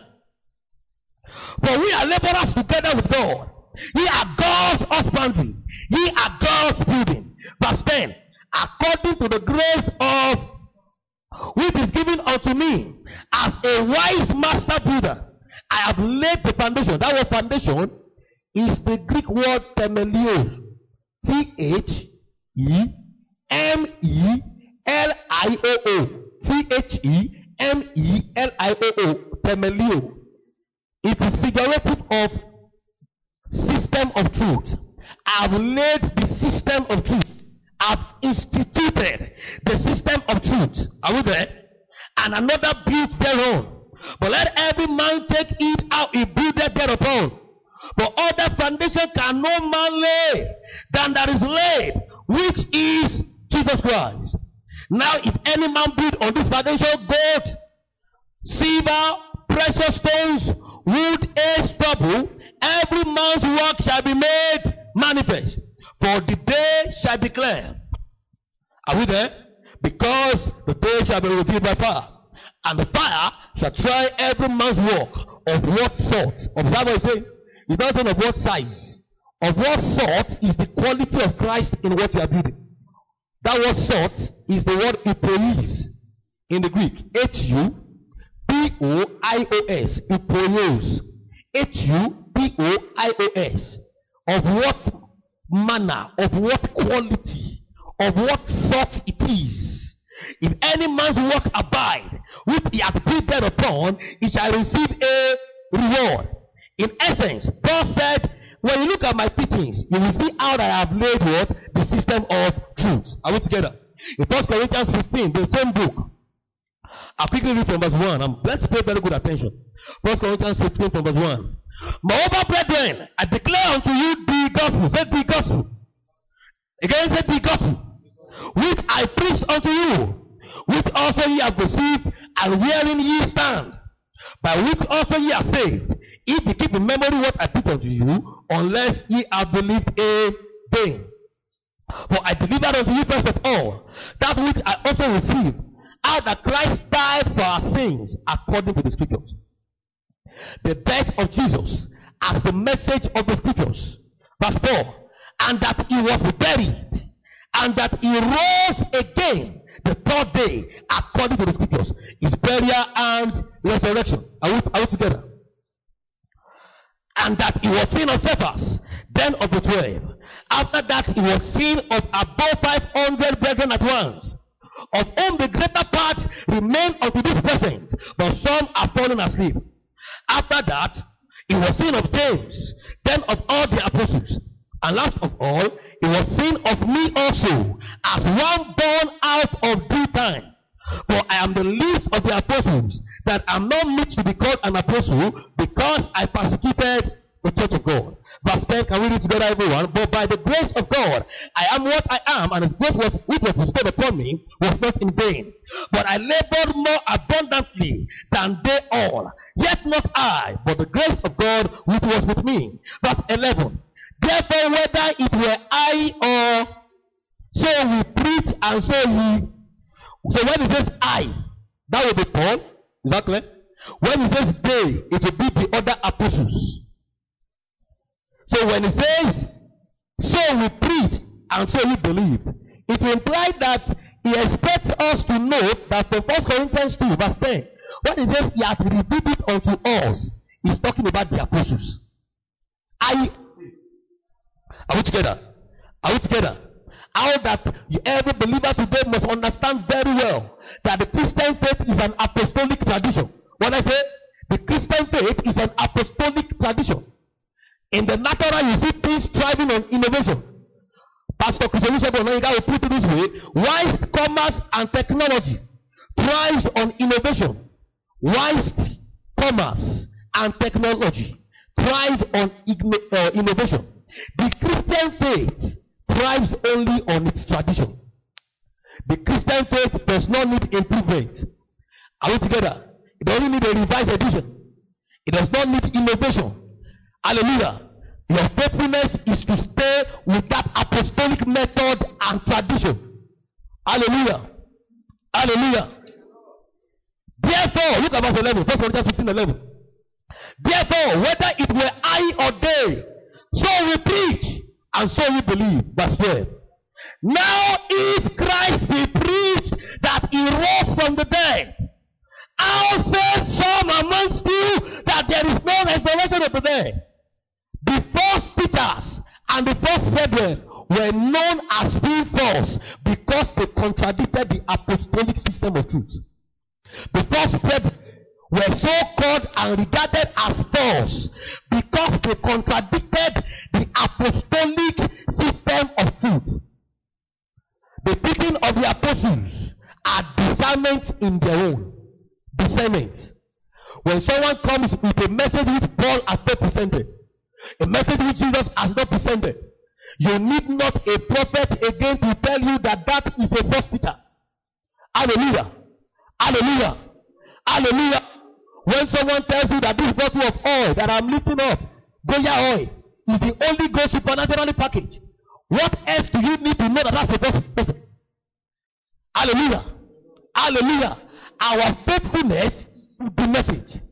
For we are laborers together with God. Ye are God's husbandry. Ye are God's building. Verse ten. According to the grace of which is given unto me as a wise master builder, I have laid the foundation. That word foundation is the Greek word temelios. T H E M E L I O O. T H E M E L I O O. Temelio. It is figurative of system of truth. I have laid the system of truth. I've instituted the system of truth. Are we there? And another built thereon. But let every man take it how he builded thereupon. For other foundation can no man lay than that is laid, which is Jesus Christ. Now if any man build on this foundation gold, silver, precious stones, wood, hay, stubble, every man's work shall be made manifest. For the day shall declare. Are we there? Because the day shall be revealed by fire. And the fire shall try every man's work of what sort. Observe what he's saying. It's not saying of what size. Of what sort is the quality of Christ in what you are building. That word sort is the word hypoios in the Greek. H U P O I O S. Hypoios. H U P O I O S. Of what manner, of what quality, of what sort it is. If any man's work abide, which he hath built thereupon, he shall receive a reward. In essence, Paul said, when you look at my teachings, you will see how I have laid what? The system of truth. Are we together? In First Corinthians fifteen, the same book. I'll quickly read from verse one. Um, let's pay very good attention. First Corinthians fifteen from verse one. Moreover, brethren, I declare unto you the gospel. Say the gospel. Again, say the gospel. Which I preached unto you, which also ye have received, and wherein ye stand, by which also ye are saved, if ye keep in memory what I preached unto you, unless ye have believed a thing. For I delivered unto you first of all that which I also received, how that Christ died for our sins according to the scriptures. The death of Jesus as the message of the scriptures. Verse four. And that he was buried, and that he rose again the third day according to the scriptures. His burial and resurrection. Are we, are we together? And that he was seen of Cephas, then of the twelve. After that he was seen of above five hundred brethren at once, of whom the greater part remain unto this present, but some are fallen asleep. After that, he was seen of James, then of all the apostles. And last of all, he was seen of me also, as one born out of due time. For I am the least of the apostles, that I am not meet to be called an apostle, because because I persecuted the church of God. Verse ten, can we read together everyone? But by the grace of God, I am what I am, and his grace was, which was bestowed upon me was not in vain. But I labored more abundantly than they all. Yet not I, but the grace of God which was with me. Verse eleven. Therefore, whether it were I or so we preach and so we. So when it says I, that will be Paul. Is that clear? When it says they, it will be the other apostles. So when it says, so we preach and so we believe, it implies that he expects us to note that from First Corinthians two, verse ten, when it says he hath revealed it unto us, he's talking about the apostles. Are, you, are we together? Are we together? How that every believer today must understand very well that the Christian faith is an apostolic tradition. When I say the Christian faith is an apostolic tradition. In the natural, you see things thriving on innovation. Pastor Christian Onoyiga will put it this way: whilst commerce and technology thrives on innovation, whilst commerce and technology thrive on uh, innovation, the Christian faith thrives only on its tradition. The Christian faith does not need improvement. Are we together? It doesn't need a revised edition. It does not need innovation. Hallelujah. Your faithfulness is to stay with that apostolic method and tradition. Hallelujah. Hallelujah. Therefore, look at verse eleven. First Corinthians fifteen eleven. Therefore, whether it were I or they, so we preach and so we believe. Verse twelve. Now if Christ be preached that he rose from the dead, how say some amongst you that there is no resurrection of the dead? The false teachers and the false brethren were known as being false because they contradicted the apostolic system of truth. The false brethren were so called and regarded as false because they contradicted the apostolic system of truth. The teaching of the apostles are discernment in their own. Discernment. When someone comes with a message which Paul has not presented, a message which Jesus has not presented, you need not a prophet again to tell you that that is a false teacher. Hallelujah. Hallelujah. Hallelujah. When someone tells you that this bottle of oil that I'm lifting up, Goya oil, is the only God supernaturally packaged, what else do you need to know that that's a false person? Hallelujah. Hallelujah. Our faithfulness is the message.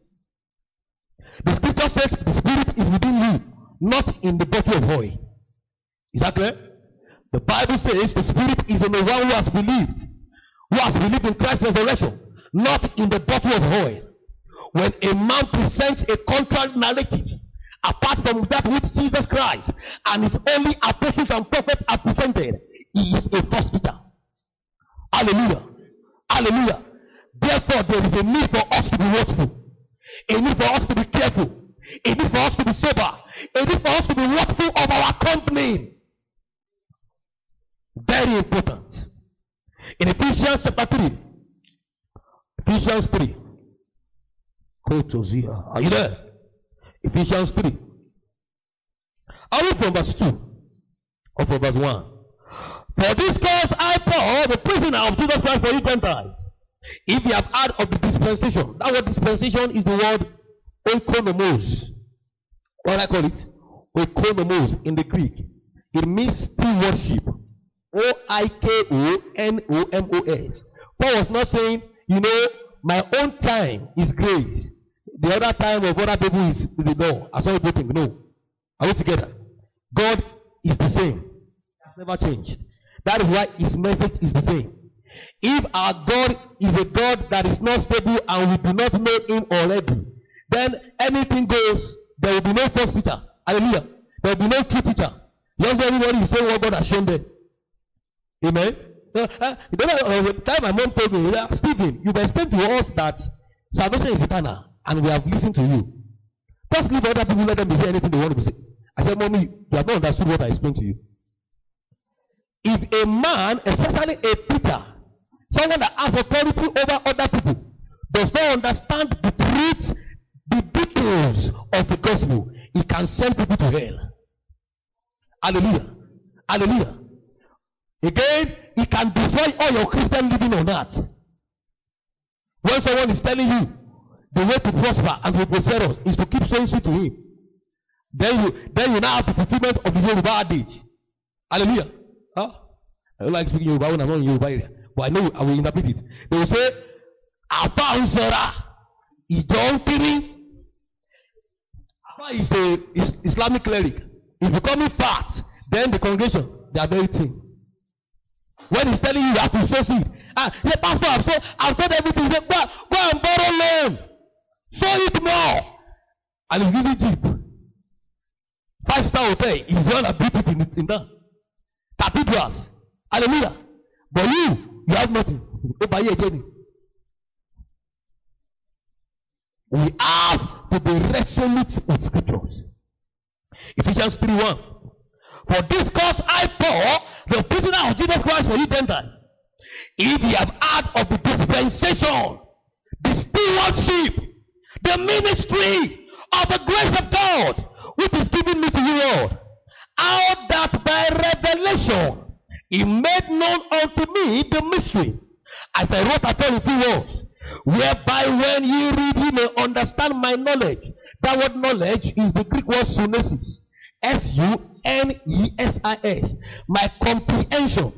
The scripture says the spirit is within you, not in the bottle of oil. Is that clear? The Bible says the spirit is in the one who has believed, who has believed in Christ's resurrection, not in the bottle of oil. When a man presents a contrary narrative apart from that which Jesus Christ and his only apostles and prophets are presented, he is a false teacher. Hallelujah. Hallelujah. Therefore, there is a need for us to be watchful, a need for us to be careful, a need for us to be sober, a need for us to be watchful of our company. Very important. In Ephesians chapter three, Ephesians three. Are you there? Ephesians three. I read from verse two or from verse one. For this cause I, Paul, the prisoner of Jesus Christ for you Gentiles, if you have heard of the dispensation, that word dispensation is the word oikonomos. What do I call it? Oikonomos in the Greek. It means true worship. O I K O N O M O S. Paul was not saying, you know, my own time is great. The other time of other people is the door. I saw you think. No. Are we together? God is the same. He has never changed. That is why his message is the same. If our God is a God that is not stable and we do not know him already, then anything goes. There will be no false teacher. Hallelujah. There will be no true teacher. Just everybody is saying what God has shown them. Amen. Uh, uh, you know, the time my mom told me, Stephen, you've explained to us that salvation is eternal, and we have listened to you. Just leave other people, let them say anything they want to say. I said, Mommy, you have not understood what I explained to you. If a man, especially a preacher, someone that has authority over other people, does not understand the truth, the details news of the gospel, it can send people to hell. Hallelujah. Hallelujah. Again, it can destroy all your Christian living on earth. When someone is telling you the way to prosper and to be prosperous is to keep sowing seed to him, then you then you now have the fulfillment of the Yoruba adage. Hallelujah. Huh? I don't like speaking Yoruba when I'm not in Yoruba area, but I know I will interpret it. They will say, Afa Usora Ijon Kiri. Afa is the is Islamic cleric. He's becoming fat. Then the congregation, they are very thin. When he's telling you you have to sow seed, ah, the pastor, I've sold, I've sold everything. He said, go, go and borrow loan. Sow it more. And he's using cheap. Five star hotel is one that beat it in, in that. Cathedrals. Hallelujah. But you, you have nothing. We have to be resolute with scriptures. Ephesians three one. For this cause I, Paul, the prisoner of Jesus Christ for you Gentiles, if ye have heard of the dispensation, the stewardship, the ministry of the grace of God, which is given me to you all, how that by revelation he made known unto me the mystery, as I wrote at all in few words, whereby when ye read ye may understand my knowledge. That word knowledge is the Greek word sunesis. S U N E S I S. My comprehension,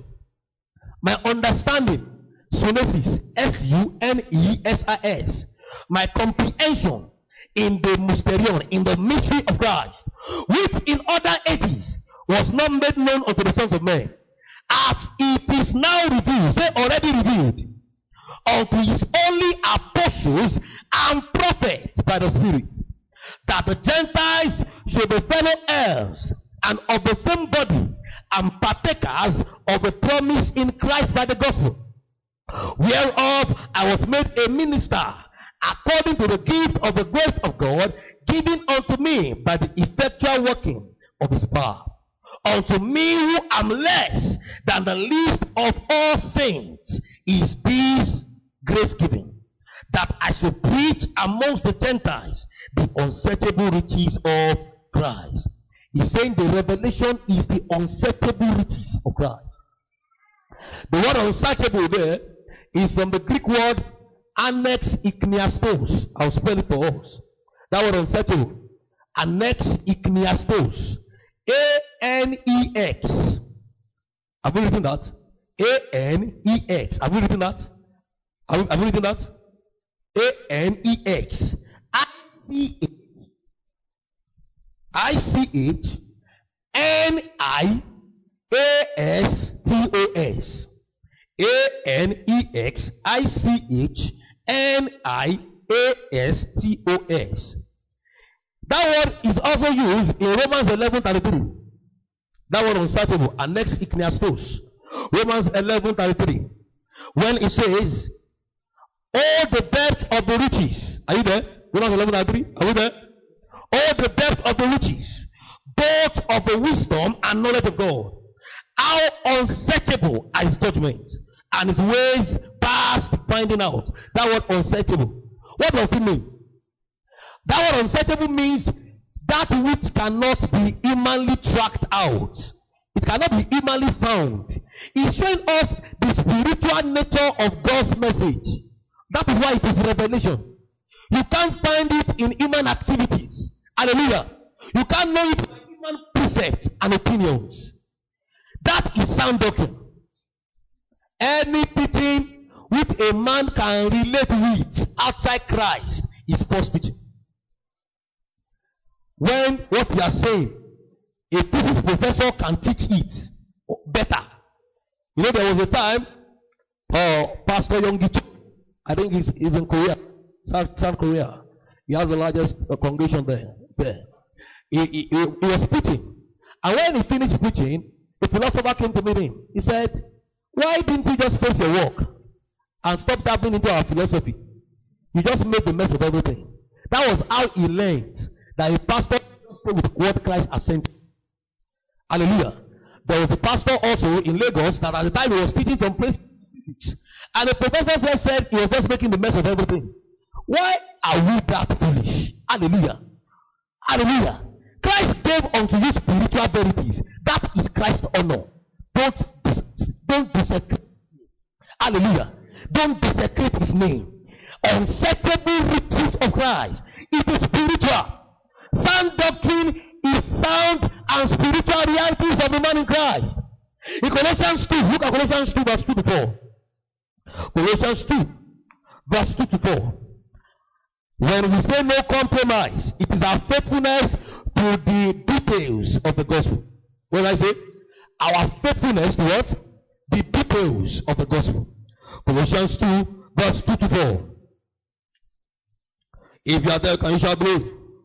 my understanding. Sunesis. S U N E S I S. My comprehension in the mysterion, in the mystery of Christ, which in other ages was not made known unto the sons of men, as it is now revealed, say already revealed, unto his only apostles and prophets by the Spirit, that the Gentiles should be fellow heirs and of the same body and partakers of the promise in Christ by the gospel, whereof I was made a minister according to the gift of the grace of God given unto me by the effectual working of his power. Unto me who am less than the least of all saints is this grace given, that I should preach amongst the Gentiles the unsearchable riches of Christ. He's saying the revelation is the unsearchable riches of Christ. The word unsearchable there is from the Greek word annex ikniastos. I'll spell it for us. That word unsearchable. Annex ikniastos. A N E X. Have you written that? A N E X. Have you written that? Have you, have you written that? A N E X. I C H. I C H. N I A S T O S. A N E X. I C H. N I A S T O S. That word is also used in Romans eleven thirty-three. That word unsearchable, annex ikniastos. Romans eleven thirty-three. When it says, all the depth of the riches. Are you there? Romans eleven thirty-three. Are we there? All the depth of the riches, both of the wisdom and knowledge of God. How unsearchable are his judgments and his ways past finding out. That word unsearchable. What does it mean? That word unsearchable means that which cannot be humanly tracked out. It cannot be humanly found. It's showing us the spiritual nature of God's message. That is why it is revelation. You can't find it in human activities. Hallelujah. You can't know it by human precepts and opinions. That is sound doctrine. Any teaching which a man can relate with outside Christ is false teaching. When what we are saying, a physics professor can teach it better. You know, there was a time, uh, Pastor Yonggi Cho, I think he's, he's in Korea, South, South Korea. He has the largest uh, congregation there. there. He, he, he, he was preaching. And when he finished preaching, a philosopher came to meet him. He said, why didn't you just face your work and stop dabbling into our philosophy? You just made a mess of everything. That was how he learned that a pastor does with what Christ has sent. Hallelujah. There was a pastor also in Lagos that at the time he was teaching some place, and the professor just said he was just making the mess of everything. Why are we that foolish? Hallelujah. Hallelujah. Christ gave unto you spiritual verities. That is Christ's honor. Don't, don't desecrate. Hallelujah. Don't desecrate his name. Unsearchable riches of Christ. It is spiritual. Sound doctrine is sound and spiritual realities of the man in Christ. In Colossians two, look at Colossians two, verse two to four. Colossians two, verse two to four. When we say no compromise, it is our faithfulness to the details of the gospel. What I say? Our faithfulness to what? The details of the gospel. Colossians two, verse two to four. If you are there, can you shout glory?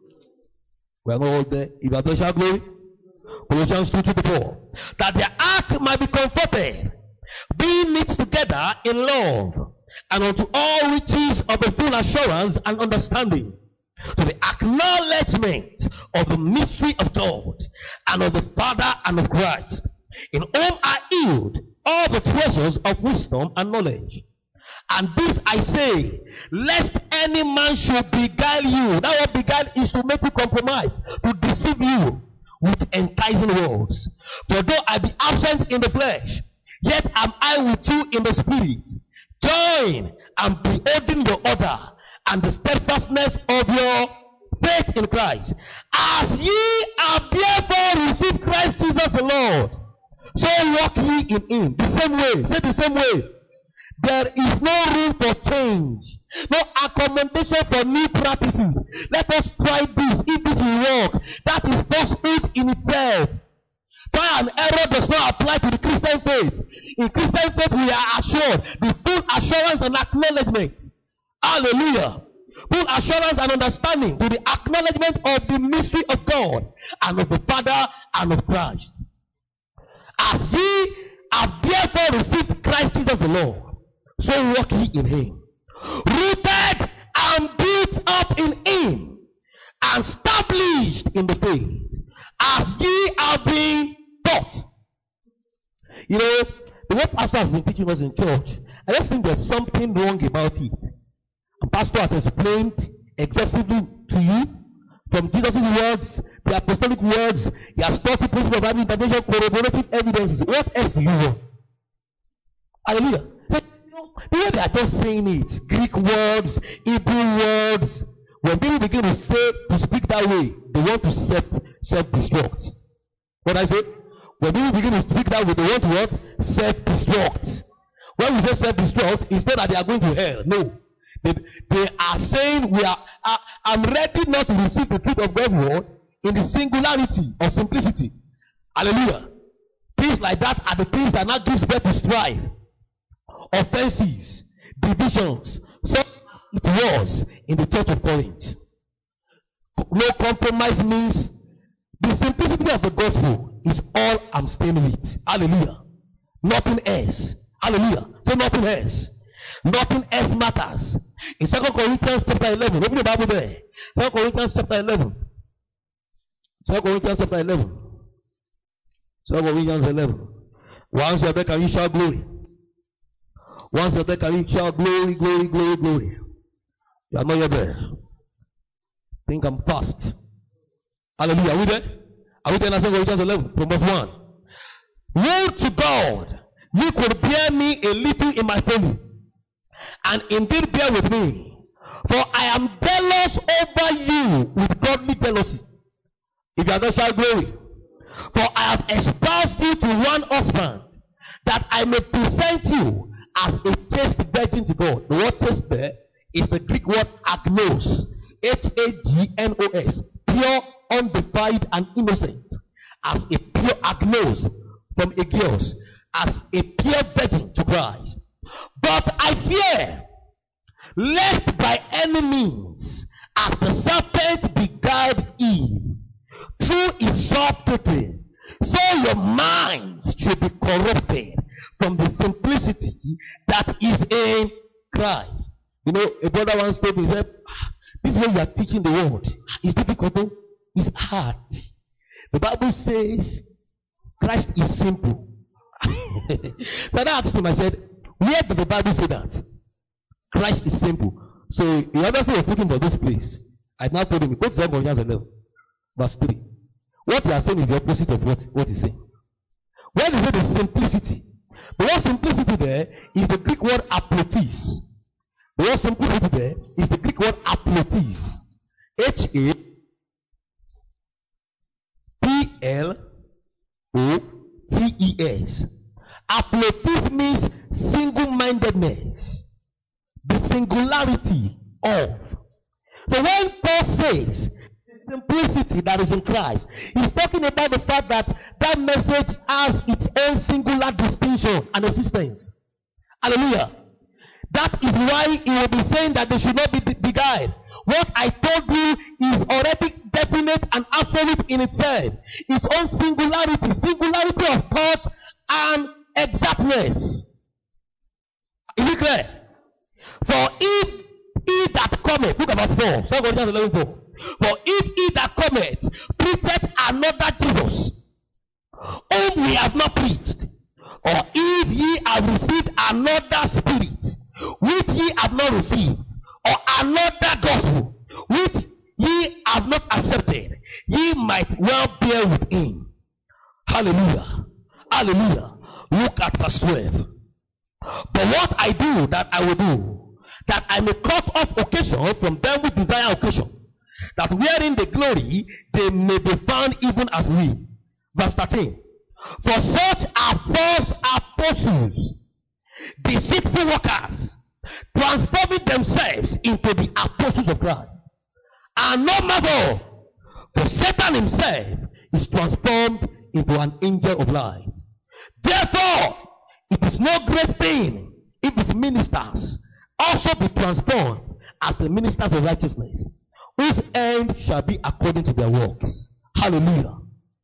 We are not all there. If you are there, shout glory. Colossians two, two to four. That the ark might be comforted, being knit together in love, and unto all riches of the full assurance and understanding, to the acknowledgement of the mystery of God, and of the Father and of Christ, in whom are hid all the treasures of wisdom and knowledge. And this I say, lest any man should beguile you. That word beguile is to make you compromise, to deceive you with enticing words. For though I be absent in the flesh, yet am I with you in the spirit. Join and beholding your order and the steadfastness of your faith in Christ. As ye have therefore received Christ Jesus the Lord, so walk ye in him. The same way. Say the same way. There is no room for change, no accommodation for new practices. Let us try this. If this will work, that is falsehood in itself. Try and error does not apply to the Christian faith. In Christian faith, we are assured the full assurance and acknowledgement. Hallelujah. Full assurance and understanding to the acknowledgement of the mystery of God and of the Father and of Christ. As ye have therefore received Christ Jesus the Lord, so walk ye in him, rooted and built up in him, and established in the faith, as ye are being taught. You know, the way pastor has been teaching us in church, I just think there's something wrong about it. And pastor has explained exhaustively to you from Jesus' words, the apostolic words, he has taught the principle of having intervention, corroborated evidences. What else do you want? Hallelujah. The way they are just saying it, Greek words, Hebrew words, when people begin to say, to speak that way, they want to self, self-destruct. What I say? When people begin to speak that way, they want to what? Self-destruct. When we say self-destruct, it's not that they are going to hell. No. They, they are saying, we are, uh, I'm ready not to receive the truth of God's word in the singularity or simplicity. Hallelujah. Things like that are the things that now gives birth to strife, offenses, divisions. So it was in the church of Corinth. No compromise means the simplicity of the gospel is all I'm staying with. Hallelujah. Nothing else. Hallelujah. Say nothing else. Nothing else matters. In Second Corinthians chapter eleven, open the Bible there. Second Corinthians chapter eleven. Second Corinthians chapter eleven. Second Corinthians eleven. Once you're there, can you shout glory? Once you're there, can you shout glory, glory, glory, glory? You are not yet there. Think I'm fast. Hallelujah. Are we there? Are we there in Second Corinthians eleven? From verse one. Woe to God, you could bear me a little in my folly, and indeed bear with me, for I am jealous over you with godly jealousy. If you are there, shout glory. For I have espoused you to one husband, that I may present you as a chaste virgin to God. The word chaste there is the Greek word agnos, H A G N O S, pure, undefiled, and innocent. As a pure agnos from Agios, as a pure virgin to Christ. But I fear, lest by any means, as the serpent beguiled Eve through his subtlety, so your minds should be corrupted from the simplicity that is in Christ. You know, a brother once told me, he said, this way you are teaching the word is difficult, it's hard. The Bible says Christ is simple. So I asked him, I said, where did the Bible say that? Christ is simple. So he obviously was looking for this place. I now told him, go to Second Corinthians eleven, verse three. What you are saying is the opposite of what, what he's saying. When he said the simplicity, the word simplicity there is the Greek word aplotis. The word simplicity there is the Greek word aplotis. H A P L O T E S. Aplotis means single-mindedness, the singularity of. So when Paul says the simplicity that is in Christ, he's talking about the fact that that message has its own singular distinction and existence. Hallelujah. That is why he will be saying that they should not be beguiled. What I told you is already definite and absolute in itself. Its own singularity, singularity of thought and exactness. Is it clear? For if he that cometh, look at verse four, Second Corinthians eleven four. For if he that cometh preacheth another Jesus, whom we have not preached, or if ye have received another spirit, which ye have not received, or another gospel, which ye have not accepted, ye might well bear with him. Hallelujah. Hallelujah. Look at verse twelve. But what I do, that I will do, that I may cut off occasion from them which desire occasion, that wherein the glory they may be found even as we. Verse thirteen. For such are false apostles, deceitful workers, transforming themselves into the apostles of Christ. And no matter, for Satan himself is transformed into an angel of light. Therefore, it is no great thing if his ministers also be transformed as the ministers of righteousness, whose end shall be according to their works. Hallelujah.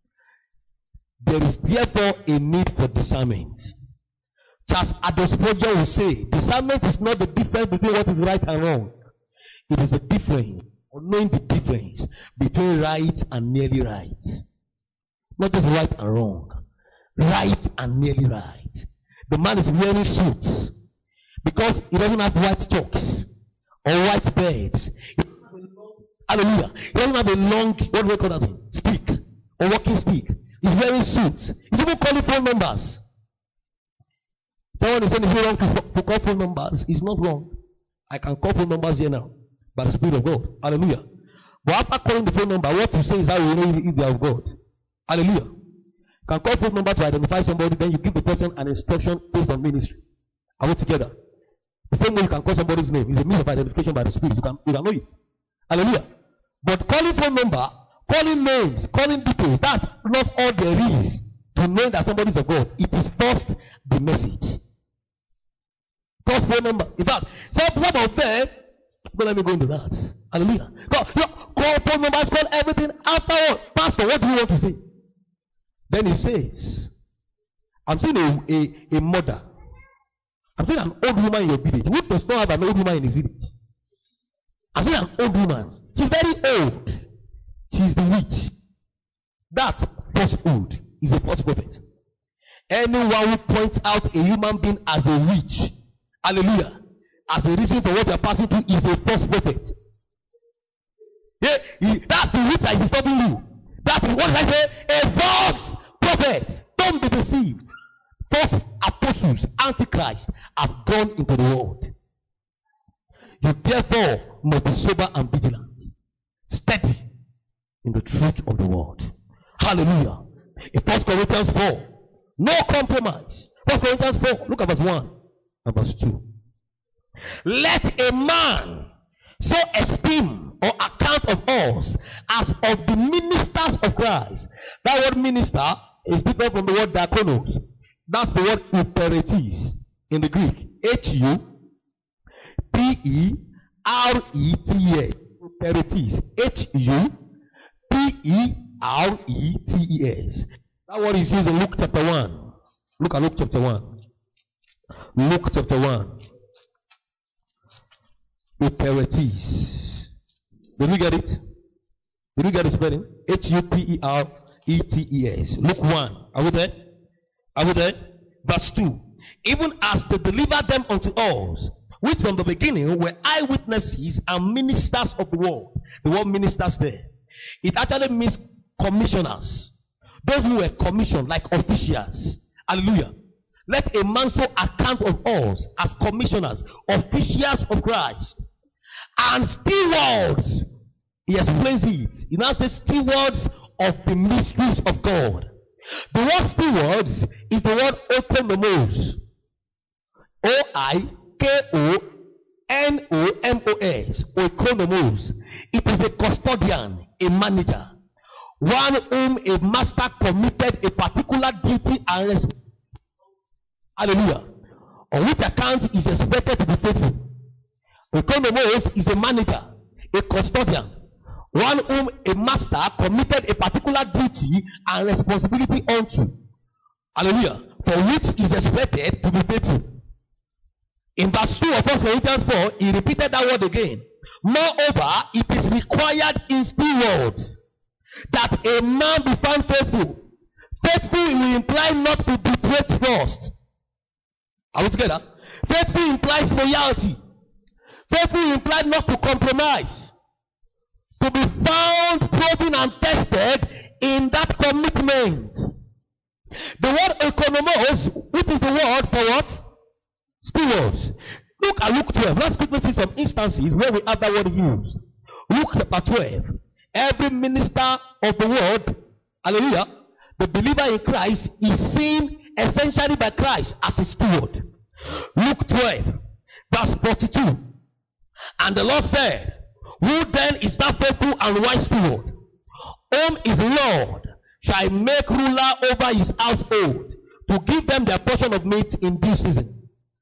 There is therefore a need for discernment. Charles Adolph Spurgeon will say, discernment is not the difference between what is right and wrong. It is the difference, or knowing the difference between right and nearly right. Not just right and wrong. Right and nearly right. The man is wearing suits because he doesn't have white chalks or white beds. Hallelujah. He doesn't have a long, what do we call that thing? Stick or walking stick. He's wearing suits. He's even calling phone numbers. Someone is saying, is it wrong to, to call phone numbers? It's not wrong. I can call phone numbers here now by the Spirit of God. Hallelujah. But after calling the phone number, what you say is how you know if they are of God. Hallelujah. You can call phone number to identify somebody, then you give the person an instruction based on ministry. Are we together? The same way you can call somebody's name. It's a means of identification by the Spirit. You can, you can know it. Hallelujah. But calling phone number, calling names, calling details, that's not all there is to know that somebody is of God. It is first the message. Call phone number. In fact, some about there, but let me go into that. Hallelujah. Call, you know, call phone numbers, call everything. After all, Pastor, what do you want to say? Then he says, I'm seeing a, a, a mother. I'm seeing an old woman in your village. Who does not have an old woman in his village? I'm seeing an old woman. She's very old. She's the witch. That falsehood is a false prophet. Anyone who points out a human being as a witch, hallelujah, as a reason for what you are passing through is a false prophet. Yeah, he, that's the witch that is disturbing you. That is what I say, a false prophet. Don't be deceived. False apostles, antichrist, have gone into the world. You therefore must be sober and vigilant, steady in the truth of the word. Hallelujah. In First Corinthians four, no compromise. First Corinthians four, look at verse one and verse two. Let a man so esteem or account of us as of the ministers of Christ. That word minister is different from the word diakonos. That's the word imperative in the Greek. H U P E R E T S. Imperative. H U P E R E T E S. That word is used in Luke chapter one. Look at Luke chapter one. Luke chapter one. Imperative. Did we get it? Did we get the spelling? H U P E R E T E S. Luke one. Are we there? Are we there? Verse two. Even as they delivered them unto us, which from the beginning were eyewitnesses and ministers of the word. The word ministers there, it actually means commissioners. Those who were commissioned like officials. Hallelujah. Let a man so account of us as commissioners, officials of Christ, and stewards. He explains it. He now says stewards of the mysteries of God. The word stewards is the word oikonomos. O I K O N O M O S. Oikonomos. It is a custodian, a manager, one whom a master committed a particular duty and responsibility. Hallelujah. On which account is expected to be faithful. Oikonomos is a manager, a custodian, one whom a master committed a particular duty and responsibility unto. Hallelujah. For which is expected to be faithful. In verse two of First Corinthians four, he repeated that word again. Moreover, it is required in stewards that a man be found faithful. Faithful will imply not to betray trust. Are we together? Faithful implies loyalty. Faithful implies not to compromise. To be found, proven, and tested in that commitment. The word oikonomos, which is the word for what? Stewards. Look at Luke twelve. Let's quickly see some instances where we have that word used. Luke chapter twelve. Every minister of the word, hallelujah, the believer in Christ is seen essentially by Christ as a steward. Luke twelve, verse forty-two. And the Lord said, who then is that faithful and wise steward, whom his Lord shall make ruler over his household, to give them their portion of meat in due season?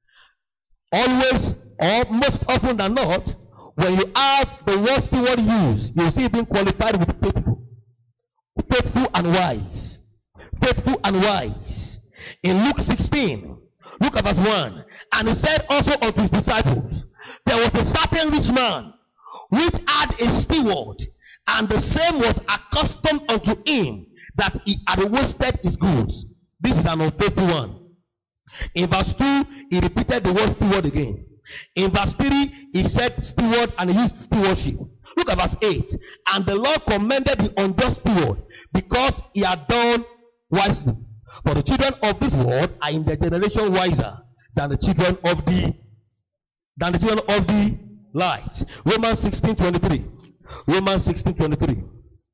Always, or most often than not, when you have the word steward used, you will see it being qualified with faithful. Faithful and wise. Faithful and wise. In Luke sixteen, look at verse one. And he said also unto his disciples, there was a certain rich man which had a steward, and the same was accustomed unto him that he had wasted his goods. This is an unfaithful one. In verse two, he repeated the word steward again. In verse three, he said steward and he used stewardship. Look at verse eight. And the Lord commended the unjust steward because he had done wisely. For the children of this world are in their generation wiser than the children of the than the children of the light. Romans sixteen twenty-three. Romans sixteen twenty-three.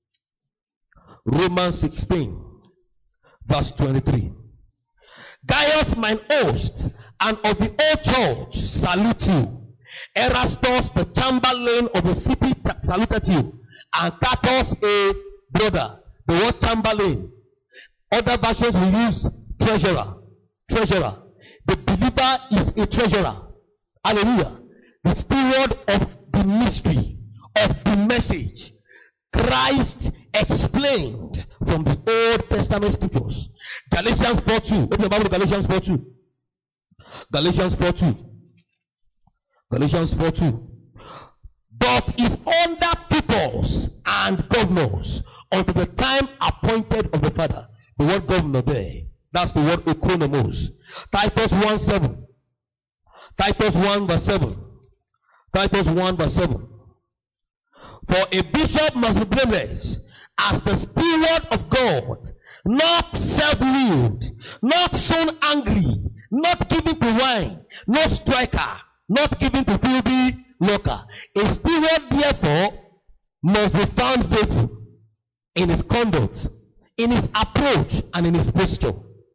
Romans sixteen, verse twenty-three. Gaius, mine host, and of the old church, salute you. Erastus, the chamberlain of the city, saluted you. And Catus, a brother. The word chamberlain. Other versions will use treasurer. Treasurer. The believer is a treasurer. Hallelujah. The steward of the mystery, of the message. Christ explained from the Old Testament scriptures. Galatians four two. Open the Bible to Galatians four two. Galatians four two. Galatians four two. But is under tutors and governors until the time appointed of the Father. The word governor there, that's the word oikonomos. Titus one seven. Titus one verse seven. Titus one verse seven. For a bishop must be blameless as the steward of God, not self-willed, not soon angry, not given to wine, no striker, not given to filthy lucre. A steward, therefore, must be found faithful in his conduct, in his approach, and in his posture.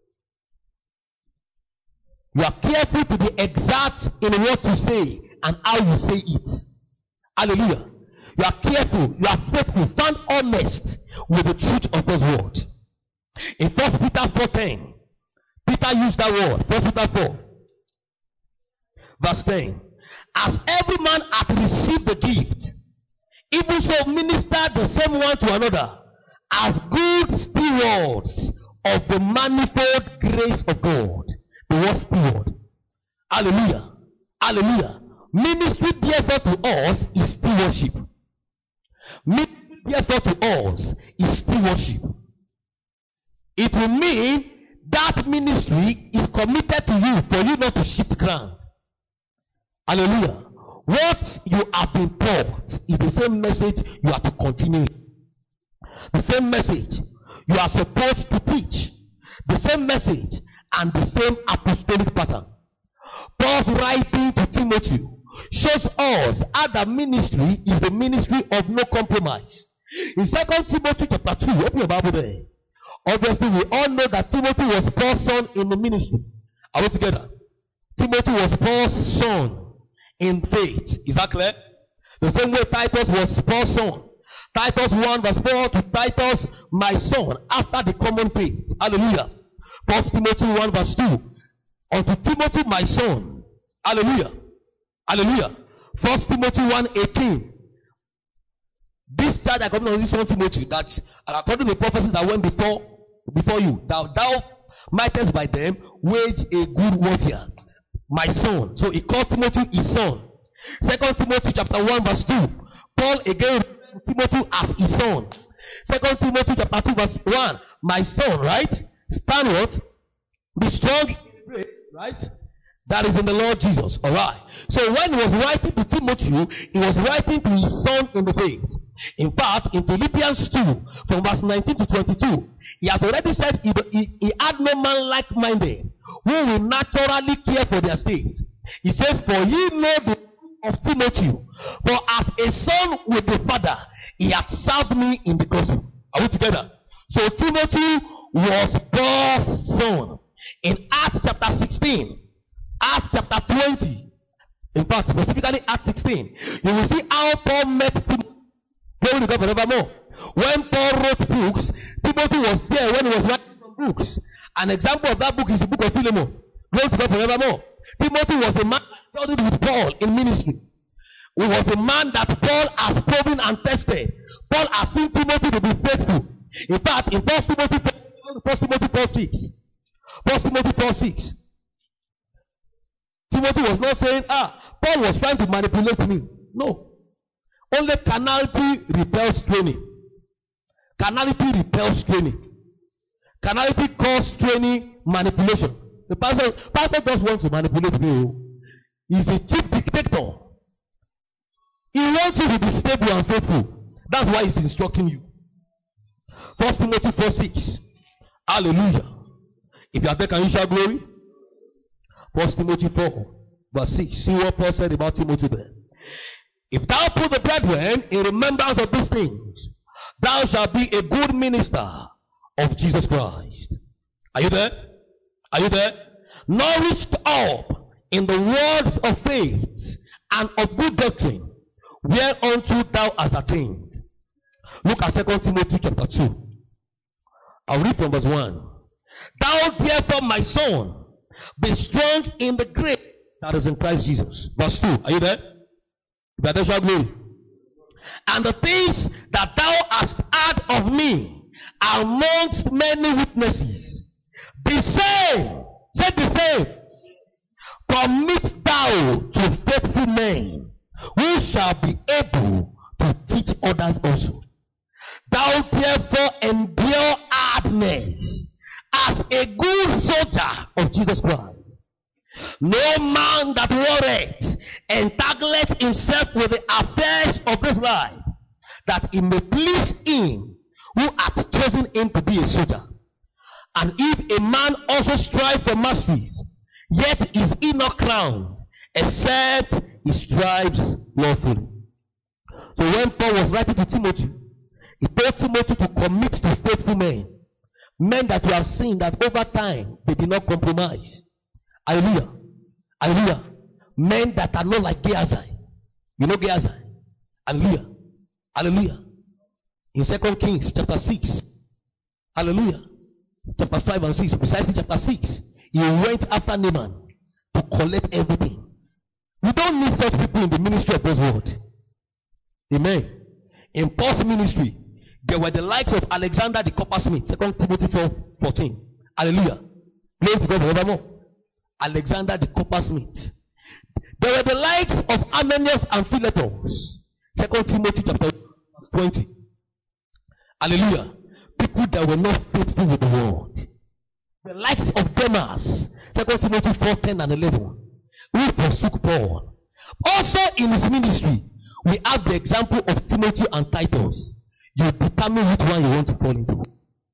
You are careful to be exact in what you say and how you say it. Hallelujah. You are careful, you are faithful, found honest with the truth of God's word. In First Peter four ten, Peter used that word. First Peter four, verse ten. As every man hath received the gift, even so minister the same one to another, as good stewards of the manifold grace of God. The word steward. Hallelujah. Hallelujah. Ministry therefore to us is stewardship. Ministry therefore to us is stewardship. It will mean that ministry is committed to you for you not to shift ground. Hallelujah. What you have been taught is the same message you are to continue. The same message you are supposed to teach. The same message and the same apostolic pattern. Paul's writing to Timothy shows us how the ministry is the ministry of no compromise. In Second Timothy chapter two, open your Bible there. Obviously, we all know that Timothy was Paul's son in the ministry. Are we together? Timothy was Paul's son in faith. Is that clear? The same way Titus was Paul's son. Titus one verse four to Titus, my son, after the common faith. Hallelujah. First Timothy one verse two. Unto Timothy, my son. Hallelujah. Hallelujah. First Timothy one eighteen. This charge I come on this son Timothy, that according to the prophecies that went before before you, thou thou mightest by them wage a good warfare. My son. So he called Timothy his son. Second Timothy chapter one verse two. Paul again Timothy as his son. Second Timothy chapter two verse one. My son, right? Stand what? Be strong in the grace, right? That is in the Lord Jesus. Alright. So when he was writing to Timothy, he was writing to his son in the faith. In fact, in Philippians two, from verse nineteen to twenty-two, he has already said he, he, he had no man like-minded who will naturally care for their state. He says, for ye know the of Timothy, for as a son with the father, he hath served me in the gospel. Are we together? So Timothy was Paul's son. In Acts chapter sixteen, Acts chapter twenty, in fact, specifically Acts sixteen, you will see how Paul met Timothy. Glory to God forevermore. When Paul wrote books, Timothy was there when he was writing some books. An example of that book is the book of Philemon. Glory to God forevermore. Timothy was a man that studied with Paul in ministry. He was a man that Paul has proven and tested. Paul has seen Timothy to be faithful. In fact, in First Timothy four six, First Timothy four six, Timothy was not saying, ah, Paul was trying to manipulate me. No. Only carnality repels training. Carnality repels training. Carnality causes training manipulation. The pastor, pastor just wants to manipulate you. He's a chief dictator. He wants you to be stable and faithful. That's why he's instructing you. First Timothy four six. Hallelujah. If you are there, can you shout glory? First Timothy four verse six. See what Paul said about Timothy there. If thou put the brethren in remembrance of these things, thou shalt be a good minister of Jesus Christ. Are you there? Are you there? Nourished up in the words of faith and of good doctrine, whereunto thou hast attained. Look at Second Timothy chapter two. I'll read from verse one. Thou therefore, my son, be strong in the grace that is in Christ Jesus. Verse two. Are you there? That shall glory. And the things that thou hast heard of me amongst many witnesses, the same, say the same, commit thou to faithful men, who shall be able to teach others also. Thou therefore endure hardness as a good soldier of Jesus Christ. No man that warreth entangleth himself with the affairs of this life, that he may please him who hath chosen him to be a soldier. And if a man also strive for masteries, yet is he not crowned, except he strives lawfully. So when Paul was writing to Timothy, he told Timothy to commit to faithful men, men that you have seen that over time they did not compromise. Hallelujah. Hallelujah. Men that are not like Gehazi. You know Gehazi? Hallelujah. Hallelujah. In Second Kings chapter six. Hallelujah. Chapter five and six. Precisely chapter six. He went after Naaman to collect everything. We don't need such people in the ministry of God's word. Amen. In Paul's ministry, there were the likes of Alexander the coppersmith. Second Timothy four fourteen. Hallelujah. Glory to God forevermore. Alexander the coppersmith. There were the likes of Ananias and Philetus. Second Timothy chapter verse twenty. Hallelujah. People that were not faithful with the word. The likes of Demas. Second Timothy four ten and eleven. Who forsook Paul Also in his ministry, we have the example of Timothy and Titus. You determine which one you want to fall into.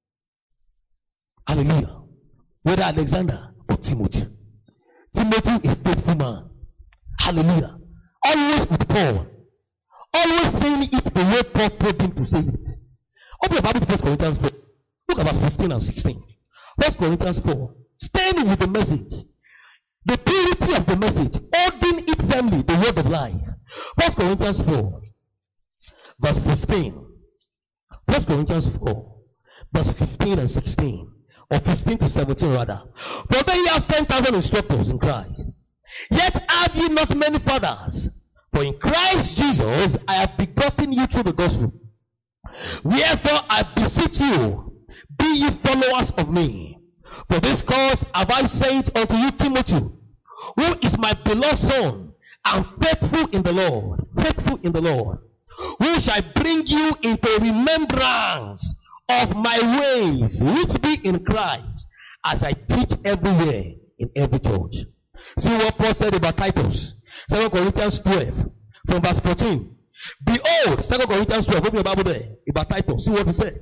Hallelujah. Whether Alexander or Timothy. Timothy, a faithful man. Hallelujah. Always with Paul. Always saying it the way Paul told him to say it. Open your Bible to First Corinthians four. Look at verse fifteen and sixteen. First Corinthians four. Staying with the message. The purity of the message. Holding it firmly, the word of life. First Corinthians four. Verse fifteen. First Corinthians four. Verse fifteen and sixteen. Or fifteen to seventeen rather. For then ye have ten thousand instructors in Christ. Yet have ye not many fathers. For in Christ Jesus I have begotten you through the gospel. Wherefore I beseech you, be ye followers of me. For this cause have I sent unto you Timothy, who is my beloved son, and faithful in the Lord, faithful in the Lord, who shall bring you into remembrance of my ways, which be in Christ, as I teach everywhere in every church. See what Paul said about Titus. Second Corinthians twelve, from verse fourteen. Behold, Second Corinthians twelve, open your Bible there, about Titus. See what he said.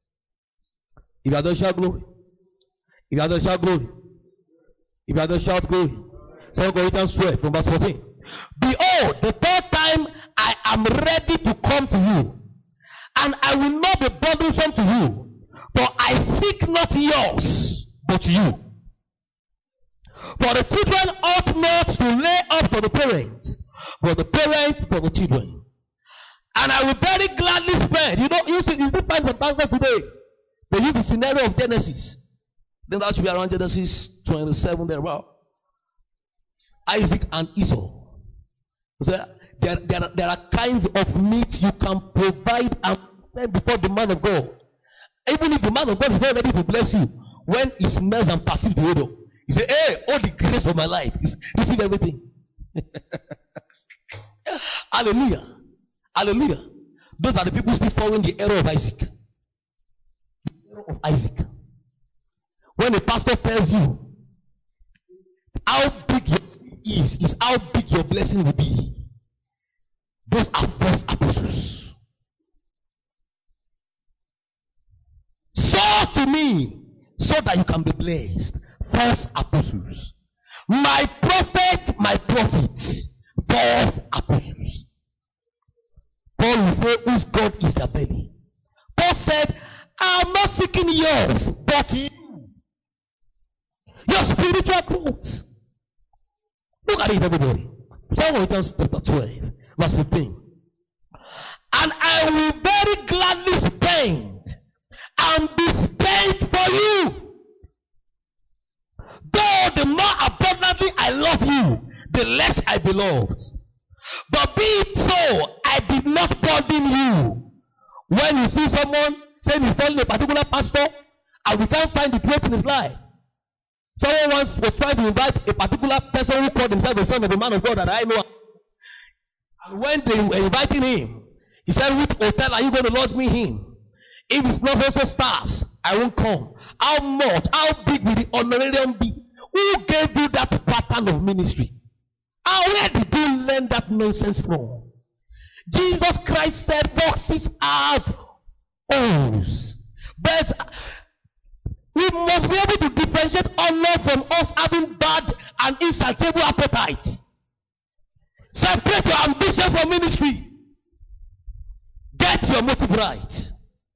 If you are not shout glory. If you are not shout glory. If you are not shout glory. Second Corinthians twelve, from verse fourteen. Behold, the third time I am ready to come to you, and I will not be burdensome to you, for I seek not yours, but you. For the children ought not to lay up for the parents, but the parents for the children. And I will very gladly spend. You know, you see, you still find the pastors today. They use the scenario of Genesis. Then that should be around Genesis twenty-seven there. Wow. Isaac and Esau. So there, there, are, there are kinds of meat you can provide and send before the man of God. Even if the man of God is not ready to bless you, when he smells and perceives the odor, he says, hey, all the grace of my life, receive everything. Hallelujah. Hallelujah. Those are the people still following the error of Isaac. The error of Isaac. When a pastor tells you how big your is, is how big your blessing will be. Those are false apostles. Sow to me so that you can be blessed. False apostles. My prophet, my prophets. False apostles. Paul will say, whose God is their belly. Paul said, I am not seeking yours, but you. Your spiritual growth. Look at it, everybody. Second Corinthians chapter twelve, verse fifteen. And I will very gladly spend and be spent for you. Though the more abundantly I love you, the less I beloved. But be it so, I did not burden you. When you see someone saying he's following a particular pastor, and we can't find the truth in his life. Someone once was trying to invite a particular person who called himself the son of a man of God that I know. And when they were inviting him, he said, which hotel are you going to lodge me in? If it's not also stars, I won't come. How much, how big will the honorarium be? Who gave you that pattern of ministry? How, where did you learn that nonsense from? Jesus Christ said, foxes have holes. But we must be able to differentiate honor from us having bad and insatiable appetite. Separate your ambition from ministry. Get your motive right.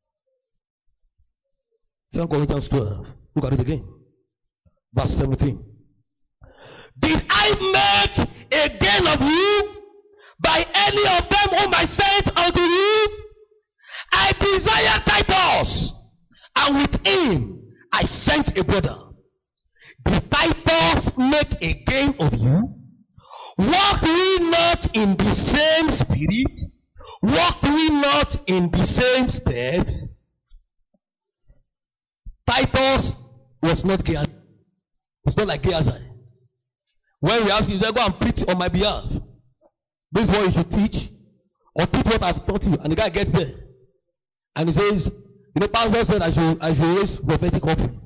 Second Corinthians twelve. Look at it again. Verse seventeen. Did I make a gain of you by any of them whom I sent unto you? I desire Titus, and with him I sent a brother. Did Titus make a gain of you? Walk we not in the same spirit? Walk we not in the same steps? Titus was not Gehazi. It's not like Gehazi. When we ask you, you say, go and preach on my behalf. This is what you should teach. Or teach what I've taught you. And the guy gets there. And he says, you know, Pastor said I should, I should raise prophetic offering.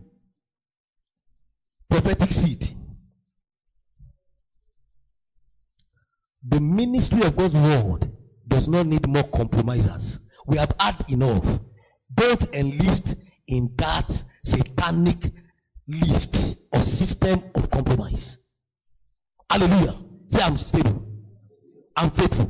Prophetic seed. The ministry of God's word does not need more compromisers. We have had enough. Don't enlist in that satanic list or system of compromise. Hallelujah. Say, I'm stable. I'm faithful.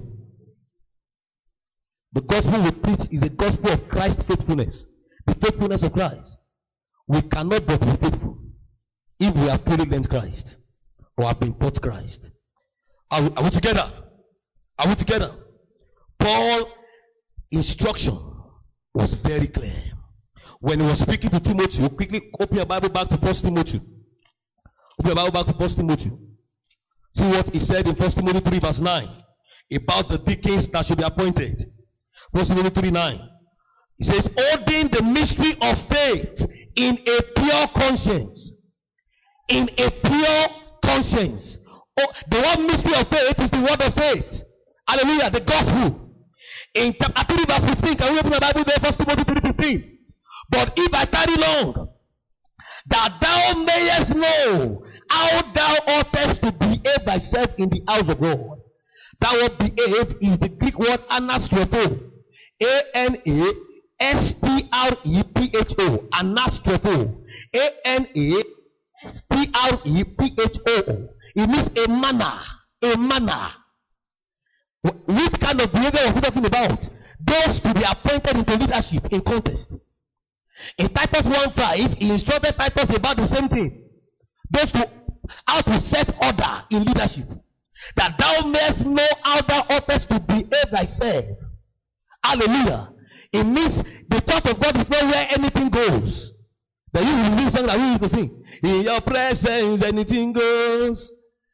The gospel we preach is the gospel of Christ's faithfulness. The faithfulness of Christ. We cannot but be faithful if we have truly learned Christ or have been taught Christ. Are we, are we together? Are we together? Paul's instruction was very clear. When he was speaking to Timothy, quickly open your Bible back to First Timothy. Open your Bible back to First Timothy. See what he said in First Timothy three verse nine about the deacons that should be appointed. First Timothy three nine. He says, holding the mystery of faith in a pure conscience. In a pure conscience. Oh, the one mystery of faith is the word of faith. Hallelujah, the gospel. In chapter three verse fifteen, can we open the Bible there? First Timothy three fifteen. But if I tarry long, that thou mayest know how thou oughtest to behave thyself in the house of God. That word behave is the Greek word anastropho. A N A S T R E P H O. Anastropho. A N A S T R E P H O. It means a manner. A manner. What kind of behavior was he talking about? Those to be appointed into leadership in contest. In Titus one five, he instructed Titus about the same thing. Those to how to set order in leadership. That thou mayest know how thou oughtest to behave thyself. Hallelujah. It means the church of God is not where anything goes. The you will song that we used to sing. In your presence, anything goes.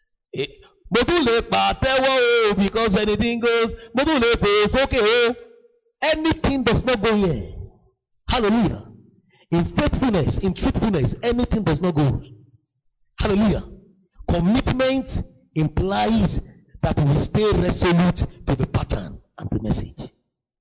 Because anything goes. Okay. Anything does not go here. Hallelujah. In faithfulness, in truthfulness, anything does not go. Hallelujah. Commitment implies that we stay resolute to the pattern and the message.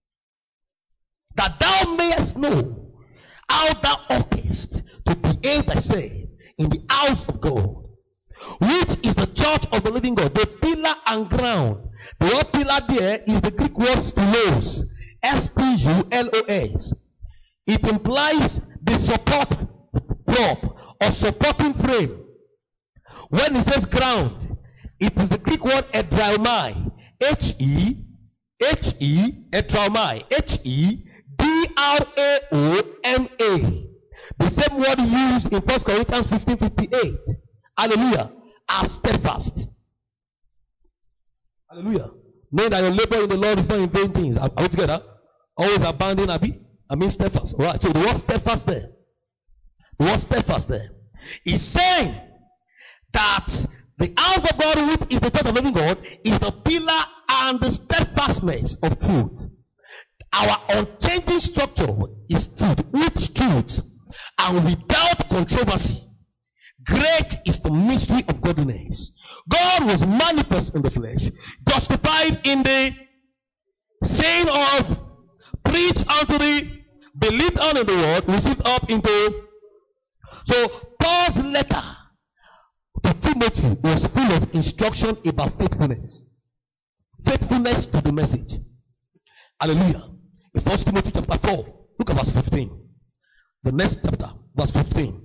That thou mayest know how thou oughtest to behave thyself in the house of God, which is the church of the living God, the pillar and ground. The word pillar there is the Greek word stulos, S T U L O S. It implies the support prop or supporting frame. When it says ground, it is the Greek word edraumai, H E, H E, edraumai, H E, D R A O M A. The same word used in First Corinthians fifteen fifty-eight. Hallelujah. As steadfast. Hallelujah. Knowing that your labor in the Lord is not in vain things. Are, are we together? Always abounding, Abi? I mean steadfast. All right. So the word steadfast there. The word steadfast there. Is saying that the house of God, which is the church of the living God, is the pillar and the steadfastness of truth. Our unchanging structure is truth, with truth, and without controversy. Great is the mystery of godliness. God was manifest in the flesh, justified in the saying of, preached unto the, believed on in the word, received up into. So Paul's letter to Timothy was full of instruction about faithfulness. Faithfulness to the message. Hallelujah. In First Timothy chapter four, look at verse fifteen. The next chapter, verse fifteen.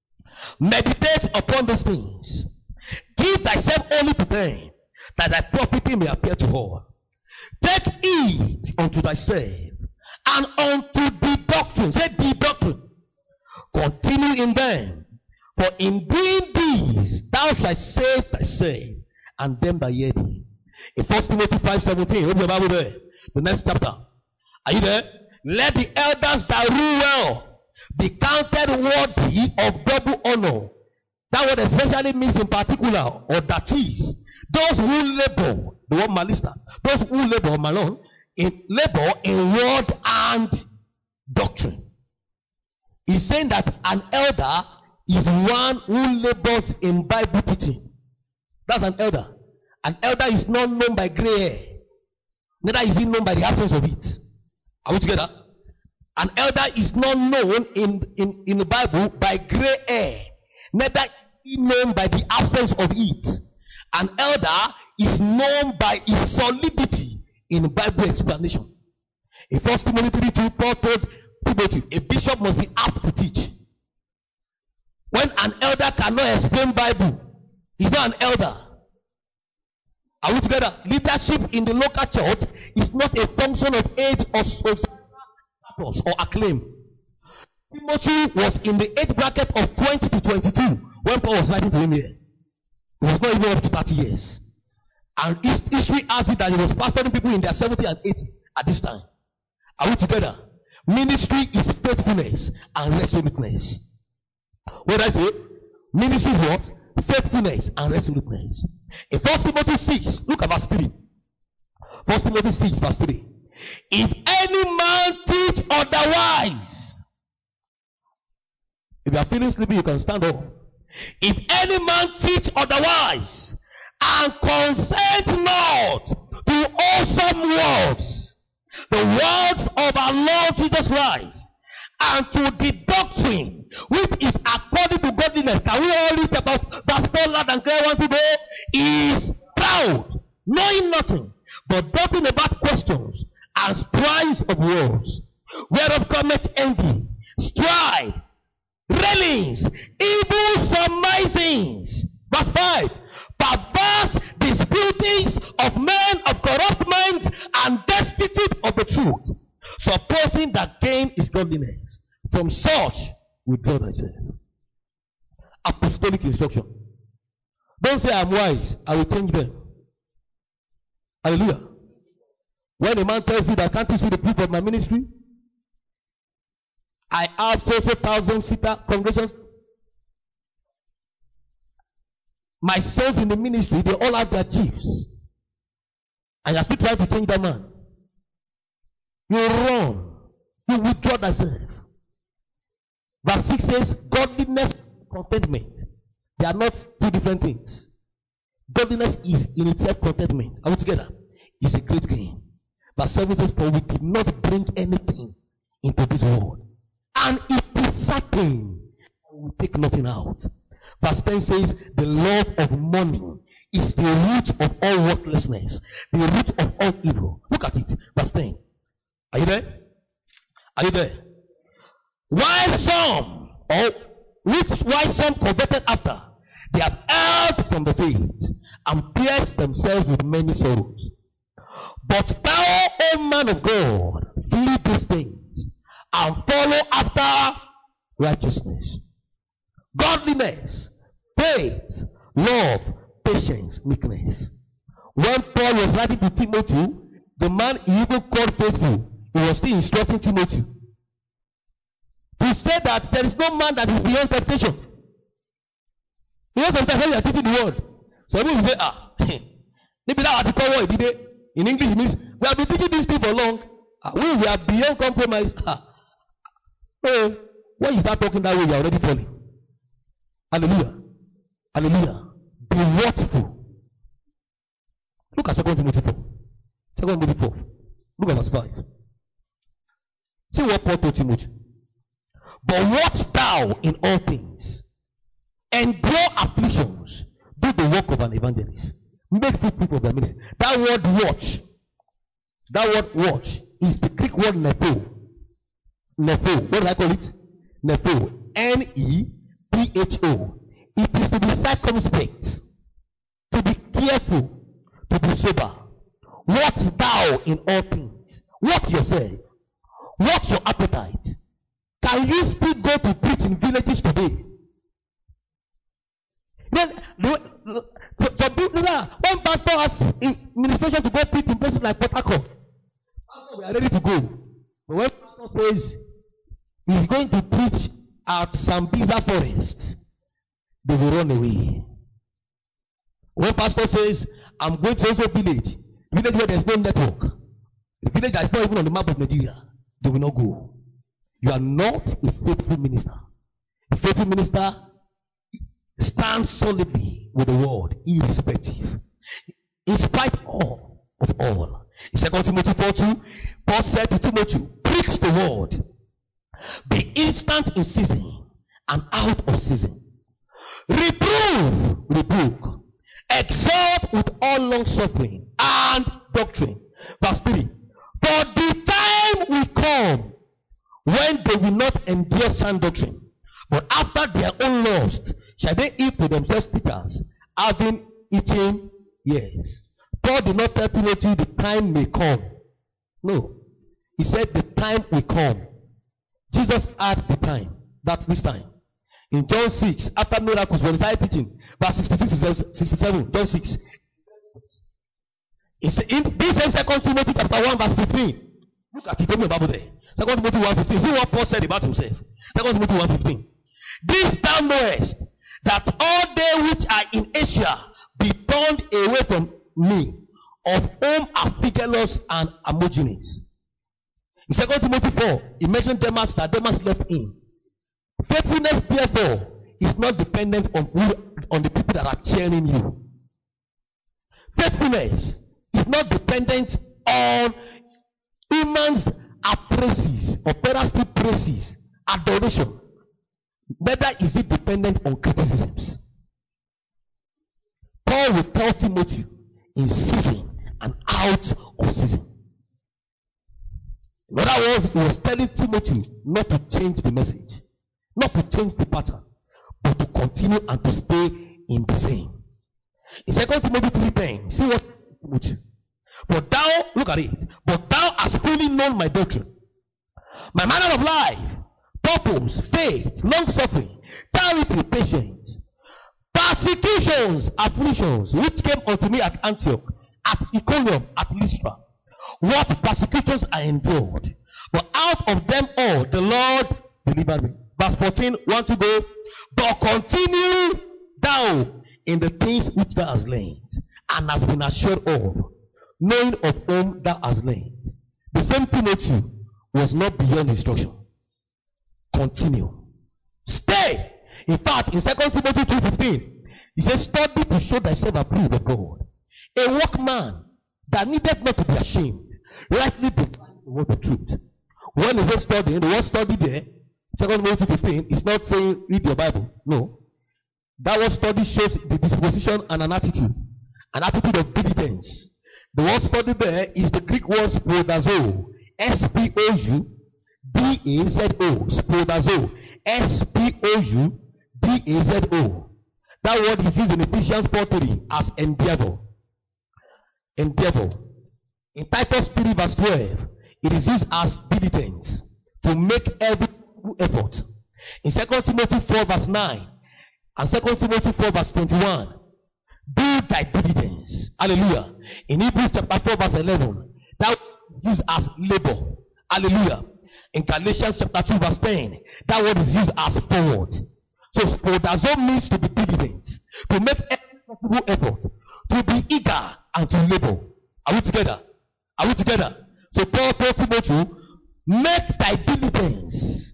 Meditate upon these things. Give thyself only to them, that thy property may appear to all. Take heed unto thyself and unto the doctrine. Say the doctrine. Continue in them. For in doing these, thou shalt save thyself and them that hear thee. In First Timothy five seventeen, open your Bible there. The next chapter. Are you there? Let the elders that rule well be counted worthy of double honor. That word especially means in particular, or that is, those who labor, the word malista, those who labor, malon, in labor in word and doctrine. He's saying that an elder is one who labors in Bible teaching. That's an elder. An elder is not known by gray hair. Neither is he known by the absence of it. Are we together? An elder is not known in, in, in the Bible by gray hair. Neither is he known by the absence of it. An elder is known by its solidity in Bible explanation. In First Timothy three two, Paul told Timothy, a bishop must be apt to teach. When an elder cannot explain Bible, he's not an elder. Are we together? Leadership in the local church is not a function of age or social status or acclaim. Timothy was in the age bracket of twenty to twenty-two when Paul was writing to him here. He was not even up to thirty years. And history has it that he was pastoring people in their seventy and eighty at this time. Are we together? Ministry is faithfulness and resoluteness. What did I say? Ministry is what? Faithfulness and resoluteness. In First Timothy six, look at verse three. First Timothy six, verse three. If any man teach otherwise, if you are feeling sleepy, you can stand up. If any man teach otherwise, and consent not to awesome words, the words of our Lord Jesus Christ, and to the doctrine which is according to godliness. Can we all read about verse four loud and clear once ago? Is proud, knowing nothing, but doting about questions and strifes of words, whereof cometh envy, strife, railings, evil surmisings. Verse five. Perverse disputings of men of corrupt minds and destitute of the truth, supposing that gain is godliness. From such, withdraw thyself. Apostolic instruction. Don't say I'm wise, I will change them. Hallelujah. When a man tells you that, can't you see the proof of my ministry? I have so so thousand seater congregations. My sons in the ministry, they all have their chiefs. And you're still trying to change that man. You run. You withdraw thyself. Verse six says, godliness and contentment. They are not two different things. Godliness is in itself contentment. Are we together? It's a great gain. Verse seven says, for we did not bring anything into this world. And it is certain we will take nothing out. Verse ten says, the love of money is the root of all worthlessness, the root of all evil. Look at it. Verse ten. Are you there? Are you there? While some, or which while some coveted after, they have erred from the faith and pierced themselves with many sorrows. But thou, O man of God, flee these things and follow after righteousness, godliness, faith, love, patience, meekness. When Paul was writing to Timothy, the man he even called faithful, he was still instructing Timothy to say that there is no man that is beyond temptation. You know, sometimes when you are teaching the word, some people say, ah, maybe that was the call word, did they? In English, it means we have been teaching this thing for long. Ah, we, we are beyond compromise. Ah. So, when you start talking that way, you are already falling. Hallelujah. Hallelujah. Be watchful. Look at Second Timothy four. Second Timothy four. Look at verse five. See what Paul told Timothy. But watch thou in all things, endure afflictions, do the work of an evangelist, make full proof of thy ministry. That word watch, that word watch is the Greek word nepho. Nepho. What do I call it? Nepho. N E P H O. It is to be circumspect, to be careful, to be sober. Watch thou in all things. Watch yourself. Watch your appetite. Can you still go to preach in villages today? Then, some people, one pastor has administration to go preach in places like Port Harcourt. We are ready to go. But when pastor says he's going to preach at Sambisa Forest, they will run away. When pastor says, I'm going to also village, village where there's no network, the village that is not even on the map of Nigeria, they will not go. You are not a faithful minister. A faithful minister stands solidly with the word, irrespective, in spite of, of all. In Second Timothy four two, Paul said to Timothy, preach the word, be instant in season and out of season. Reprove, rebuke, Exhort with all long suffering and doctrine. Verse three. For the time will come when they will not endure sound doctrine, but after their own lust shall they eat for themselves teachers, having eaten ears. Paul did not tell Timothy the time may come. No. He said the time will come. Jesus had the time. That's this time. In John six, after miracles, when he started teaching, verse sixty-six, sixty-seven, John six. It's in this same second Timothy chapter one, verse fifteen. Look at it, tell me about there. Second Timothy one fifteen. See what Paul said about himself. Second Timothy one fifteen. This thou knowest, that all they which are in Asia be turned away from me, of whom are Phygelus and Hermogenes. In Second Timothy four, he mentioned Demas, that Demas left him. Faithfulness, therefore, is not dependent on who, on the people that are cheering you. Faithfulness is not dependent on humans' praises or perhaps praises, adoration. Neither is it dependent on criticisms. Paul will tell Timothy in season and out of season. In other words, he was telling Timothy not to change the message, not to change the pattern, but to continue and to stay in the same. In Second Timothy three ten, see what Timothy. But thou, look at it, but thou hast fully known my doctrine, my manner of life, purpose, faith, long suffering, charity, patience, persecutions, afflictions, which came unto me at Antioch, at Iconium, at Lystra. What persecutions I endured, but out of them all the Lord delivered me. Verse fourteen, want to go? But continue thou in the things which thou hast learned, and hast been assured of, knowing of whom thou hast learned. The same Timothy was not beyond instruction. Continue. Stay. In fact, in Second Timothy two fifteen, he says, study to show thyself approved of God, a workman that needed not to be ashamed, rightly dividing the word of truth. When he says studying, the word study there, Second Timothy two fifteen, is not saying read your Bible. No. That word study shows the disposition and an attitude, an attitude of diligence. The word study there is the Greek word spodazo, S P O U D A Z O, spodazo, S P O U D A Z O. That word is used in Ephesians four three as endeavor. Endeavor. In Titus three verse twelve, it is used as diligence, to make every effort. In Second Timothy four verse nine and Second Timothy four verse twenty-one, do thy diligence. Hallelujah. In Hebrews chapter four verse eleven, that is used as labor. Hallelujah. In Galatians chapter two verse ten, that word is used as forward. So spodazo means to be diligent, to make every possible effort, to be eager and to labor. Are we together? Are we together? So Paul told Timothy, make thy diligence.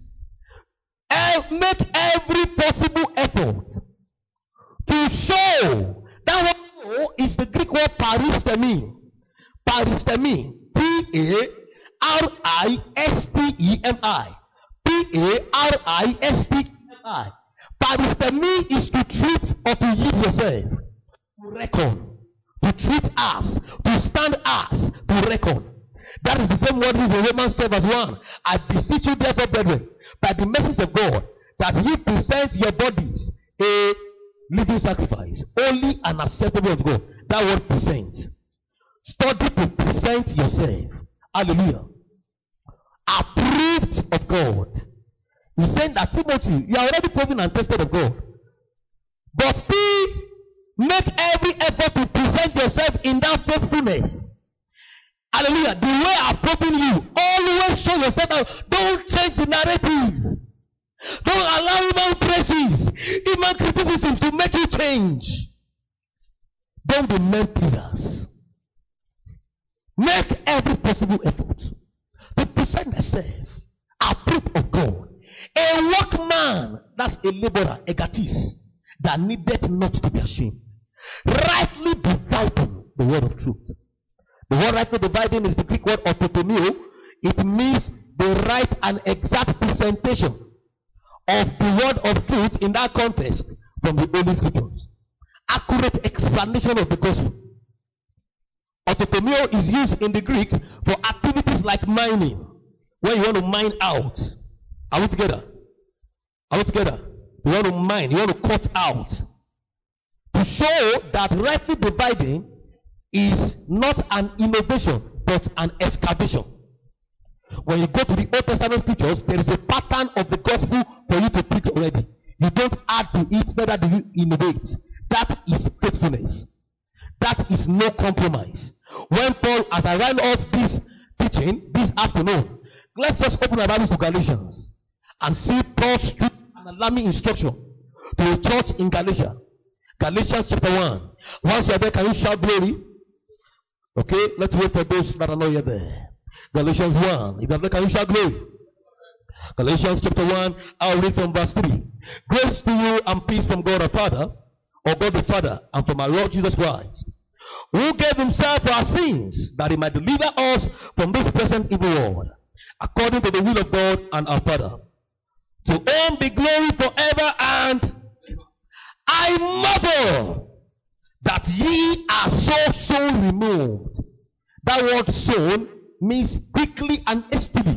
Make every possible effort to show. That word is the Greek word paristemi. Paristemi. P A R I S T E M I. P A R I S T E M I. Paristemi is to treat or to yield yourself. To reckon. To treat as. To stand as. To reckon. That is the same word used in Romans twelve verse one. I beseech you therefore, brethren, by the mercies of God, that ye present your bodies a living sacrifice, holy and acceptable unto God. That word present. Study to present yourself. Hallelujah. Approved of God. He's saying that Timothy, you are already proven and tested of God. But still, make every effort to present yourself in that faithfulness. Hallelujah. The way I'm proving you, always show yourself out. Don't change the narratives. Don't allow human praises, human criticisms to make you change. Don't be men pleasers. Make every possible effort to present yourself approved of God. A workman, that's a laborer, a gatis, that needed not to be ashamed. Rightly dividing the word of truth. The word rightly dividing is the Greek word orthotomio. It means the right and exact presentation of the word of truth in that context from the Holy Scriptures. accurate explanation of the gospel. Autotomio is used in the Greek for activities like mining. When you want to mine out. Are we together? Are we together? You want to mine, you want to cut out. To show that rightly dividing is not an innovation, but an excavation. When you go to the Old Testament scriptures, there is a pattern of the gospel for you to preach already. You don't add to it, neither do you innovate. That is faithfulness. That is no compromise. When Paul, as I round off this teaching this afternoon, let's just open our Bibles to Galatians and see Paul's strict and alarming instruction to the church in Galatia. Galatians chapter one. Once you're there, can you shout glory? Okay, let's wait for those that are not yet there. Galatians one. If you're there, can you shout glory? Galatians chapter one, I'll read from verse three. Grace to you and peace from God our Father, or God the Father, and from our Lord Jesus Christ, who gave himself for our sins, that he might deliver us from this present evil world, according to the will of God and our Father. To whom be glory forever and I marvel that ye are so so removed. That word sown means quickly and hastily.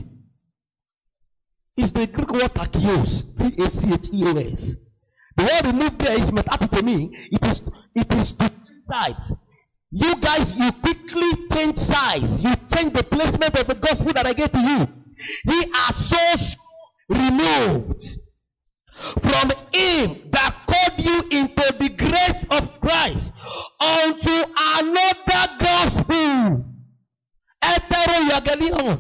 It's the Greek word tachios, T A C H E O S. The word removed there is metapotemi. It is it is to change sides. You guys, you quickly change sides. You change the placement of the gospel that I gave to you. Ye are so, so removed from him that called you into the grace of Christ unto another gospel, heteroeuangelion,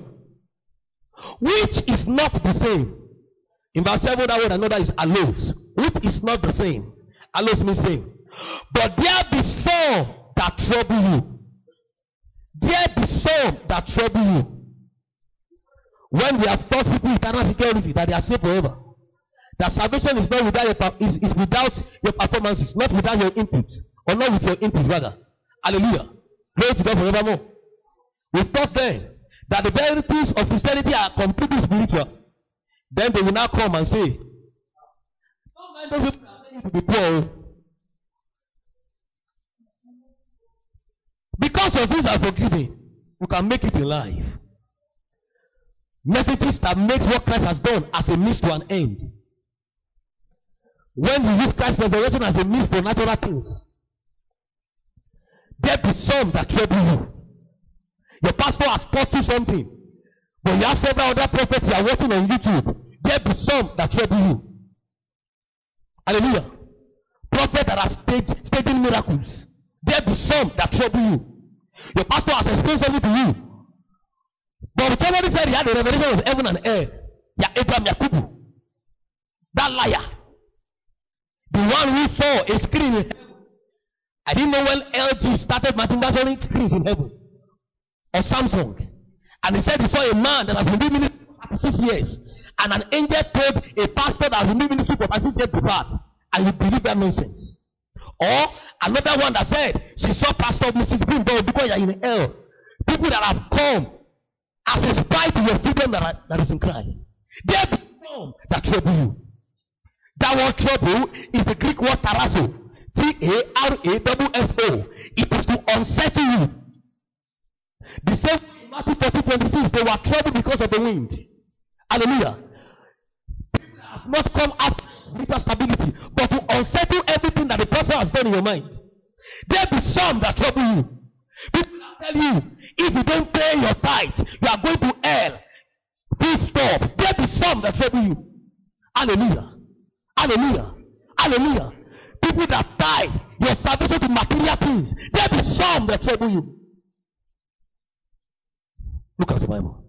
which is not the same. In verse seven, that word another is allos, which is not the same. Allos means same. But there be some that trouble you. There be some that trouble you. When we have taught people eternal security, that they are saved forever. That salvation is not without your is, is without your performances, not without your input, or not with your input rather. Hallelujah. Glory to God forevermore. We taught them that the verities of Christianity are completely spiritual. Then they will now come and say, "Don't mind those people that are to be poor." Because your sins are forgiven, you can make it in life. Messages that makes what Christ has done as a means to an end. When you use Christ's resurrection as a means for natural things, there be some that trouble you. Your pastor has taught you something, but you have several other prophets you are watching on YouTube. There be some that trouble you. Hallelujah. Prophets that are stage, staging miracles. There be some that trouble you. Your pastor has explained something to you. But somebody said he had a revelation of heaven and earth. Yeah, Abraham Yakubu. That liar. The one who saw a screen in heaven. I didn't know when L G started manufacturing screens in heaven. Or Samsung. And he said he saw a man that has been doing ministry for thirty-six years. And an angel told a pastor that has been doing ministry for thirty-six years to depart. And you believe that nonsense. Or another one that said she saw Pastor Missus Bimbo because you are in hell. People that have come as a spy to your freedom that, are, that is in Christ. There be some that trouble you. That word trouble is the Greek word tarasso. T A R A S S O. It is to unsettle you. The same in Matthew fourteen twenty-six, they were troubled because of the wind. Hallelujah. People have not come up with stability, but to unsettle everything that the prophet has done in your mind. There be some that trouble you. People tell you, if you don't pay your tithe, you are going to hell. Please stop. There be some that trouble you. Hallelujah. Hallelujah. Hallelujah. People that tie your salvation to material things. There be some that trouble you. Look at the Bible.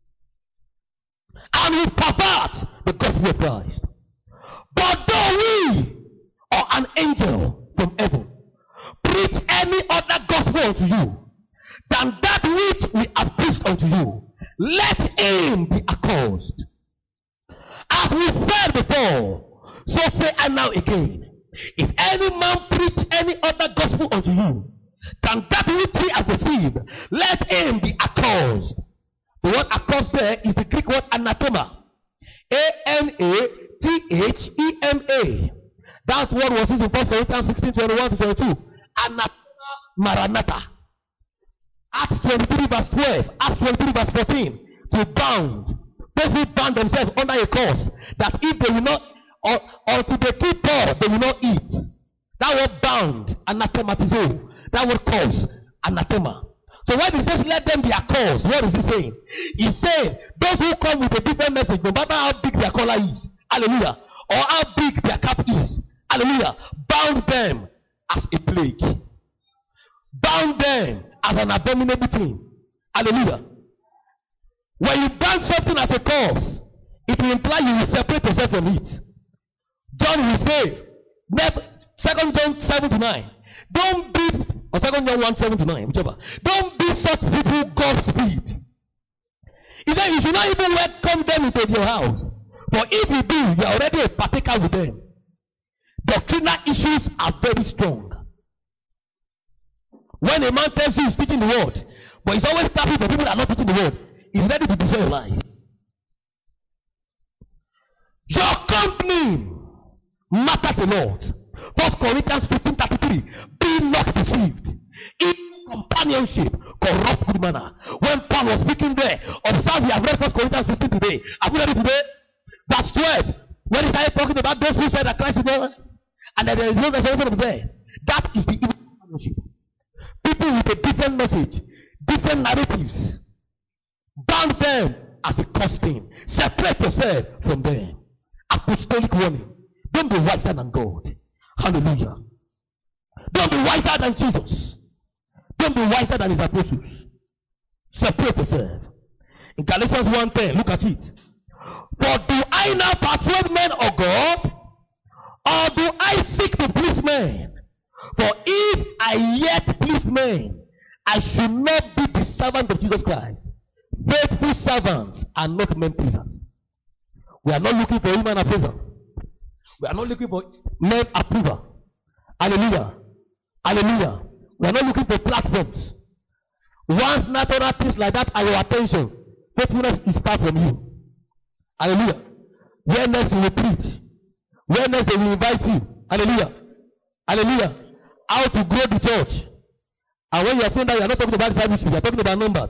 And we pervert the gospel of Christ. But though we or an angel from heaven preach any other gospel unto you than that which we have preached unto you, let him be accursed. As we said before, so say I now again. If any man preach any other gospel unto you than that which we have received, let him be accursed. The word accursed there is the Greek word anathema. A N A T H E M A. That word was used in First Corinthians sixteen, twenty-one to twenty-two. Anathema maranatha. Acts twenty-three verse twelve. Acts twenty-three verse fourteen. To bound. Those who bound themselves under a curse, that if they will not, or until they keep poor, they will not eat. That word bound, anathematizo. That word curse, anathema. So when he says let them be accursed, what is he saying? He's saying those who come with a different message, no matter how big their collar is, hallelujah, or how big their cap is, hallelujah, bound them as a plague. Bound them as an abominable thing. Hallelujah. When you bound something as a cause, it will imply you will separate yourself from it. John will say, Second John seven to nine, don't beat, or Second John one, seven to nine, whichever, don't beat such people Godspeed. He said you should not even welcome them into your house. But if you do, you are already a partaker with them. Doctrinal issues are very strong. When a man tells you he's teaching the word, but he's always tapping for people that are not teaching the word, he's ready to destroy your life. Your company matters a lot. First Corinthians fifteen thirty-three. Be not deceived. In companionship, corrupt good manner. When Paul was speaking there, observe, we have read First Corinthians fifteen today. Have you read it today? Verse twelve. When he started talking about those who said that Christ is not, and that there is no resurrection of the dead, that is the evil companionship. People with a different message, different narratives, bound them as a cursed thing. Separate yourself from them. Apostolic warning. Don't be wiser than God. Hallelujah. Don't be wiser than Jesus. Don't be wiser than his apostles. Separate yourself. In Galatians one ten, look at it. For do I now persuade men of God, or do I seek to please men? For if I yet please men, I should not be the servant of Jesus Christ. Faithful servants are not men pleasers. We are not looking for human appraisal. We are not looking for men approval. Hallelujah. Hallelujah. We are not looking for platforms. Once natural things like that are your attention, faithfulness is far from you. Hallelujah. Where next you will preach. Where next they will invite you. Hallelujah. Hallelujah. How to grow the church. And when you are saying that, you are not talking about discipleship, you are talking about numbers.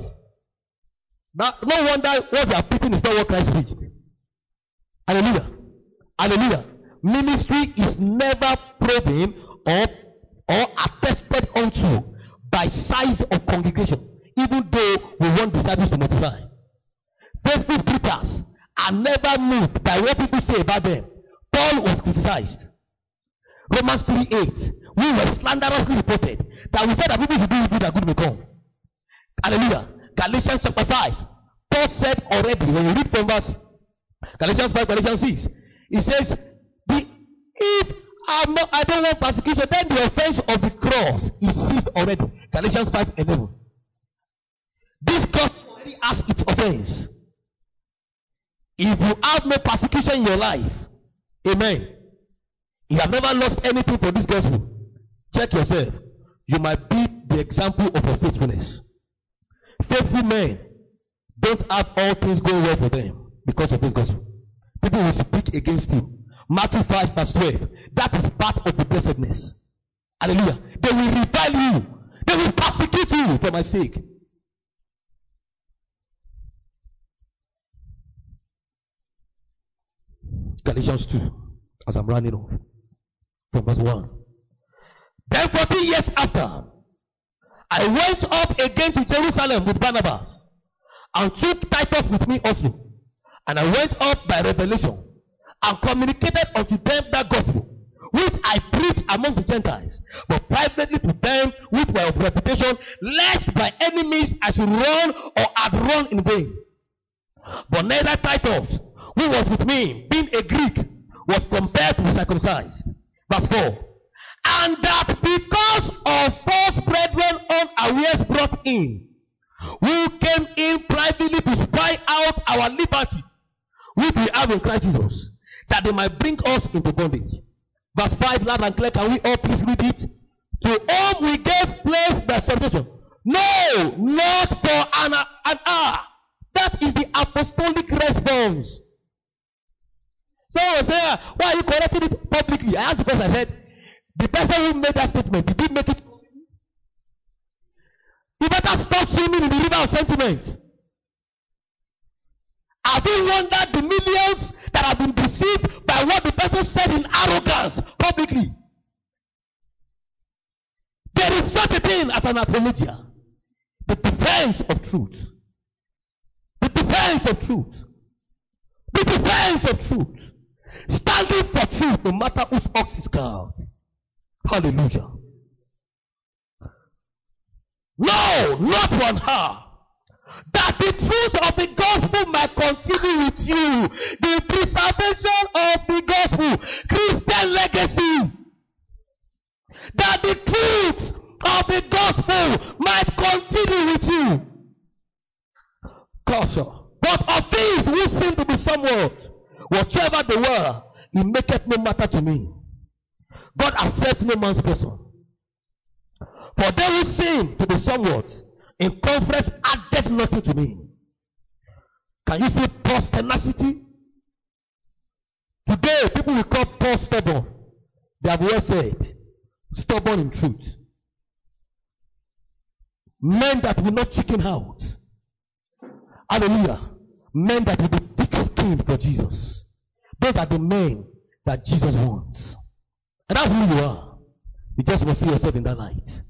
Now, no wonder what they are preaching is not what Christ preached. Hallelujah. Hallelujah. Ministry is never proven or, or attested unto by size of congregation, even though we want disciples to multiply. Faithful preachers are never moved by what people say about them. Paul was criticized. Romans three eight. We were slanderously reported that we said that people should do good that good may come. Hallelujah. Galatians chapter five. Paul said already, when you read from verse Galatians five, Galatians six, he says, the, if I'm not, I don't want persecution, then the offense of the cross is ceased already. Galatians five eleven. This cross already has its offense. If you have no persecution in your life, amen. You have never lost anything for this gospel. Check yourself. You might be the example of your faithfulness. Faithful men don't have all things going well for them because of this gospel. People will speak against you. Matthew five verse twelve. That is part of the blessedness. Hallelujah. They will revile you. They will persecute you for my sake. Galatians two, as I'm running off, from verse one. Then fourteen years after, I went up again to Jerusalem with Barnabas, and took Titus with me also. And I went up by revelation, and communicated unto them that gospel, which I preached among the Gentiles, but privately to them which were of reputation, lest by any means I should run or had run in vain. But neither Titus, who was with me, being a Greek, was compelled to be circumcised. Verse four. And that because of false brethren unawares brought in, who came in privately to spy out our liberty, which we have in Christ Jesus, that they might bring us into bondage. Verse five, loud and clear, can we all please read it? To whom we gave place by salvation. No, not for an, an hour. That is the apostolic response. Someone will say, why are you correcting it publicly? I asked because I stop swimming in the river of sentiment. Have you wondered the millions that have been deceived by what the person said in arrogance publicly? There is such a thing as an apologia. The defense of truth. The defense of truth. The defense of truth. Standing for truth no matter whose ox is called. Hallelujah. No, not one hour. That the truth of the gospel might continue with you. The preservation of the gospel. Christian legacy. That the truth of the gospel might continue with you. Caution. But of these who seem to be somewhat, whatever they were, it maketh no matter to me. God accepts no man's person. For they who seem to be somewhat, in conference added nothing to me. Can you see Paul's tenacity? Today, people will call Paul stubborn. They have well said, stubborn in truth. Men that will not chicken out. Hallelujah. Men that will be thick-skinned for Jesus. Those are the men that Jesus wants. And that's who you are. You just must see yourself in that light.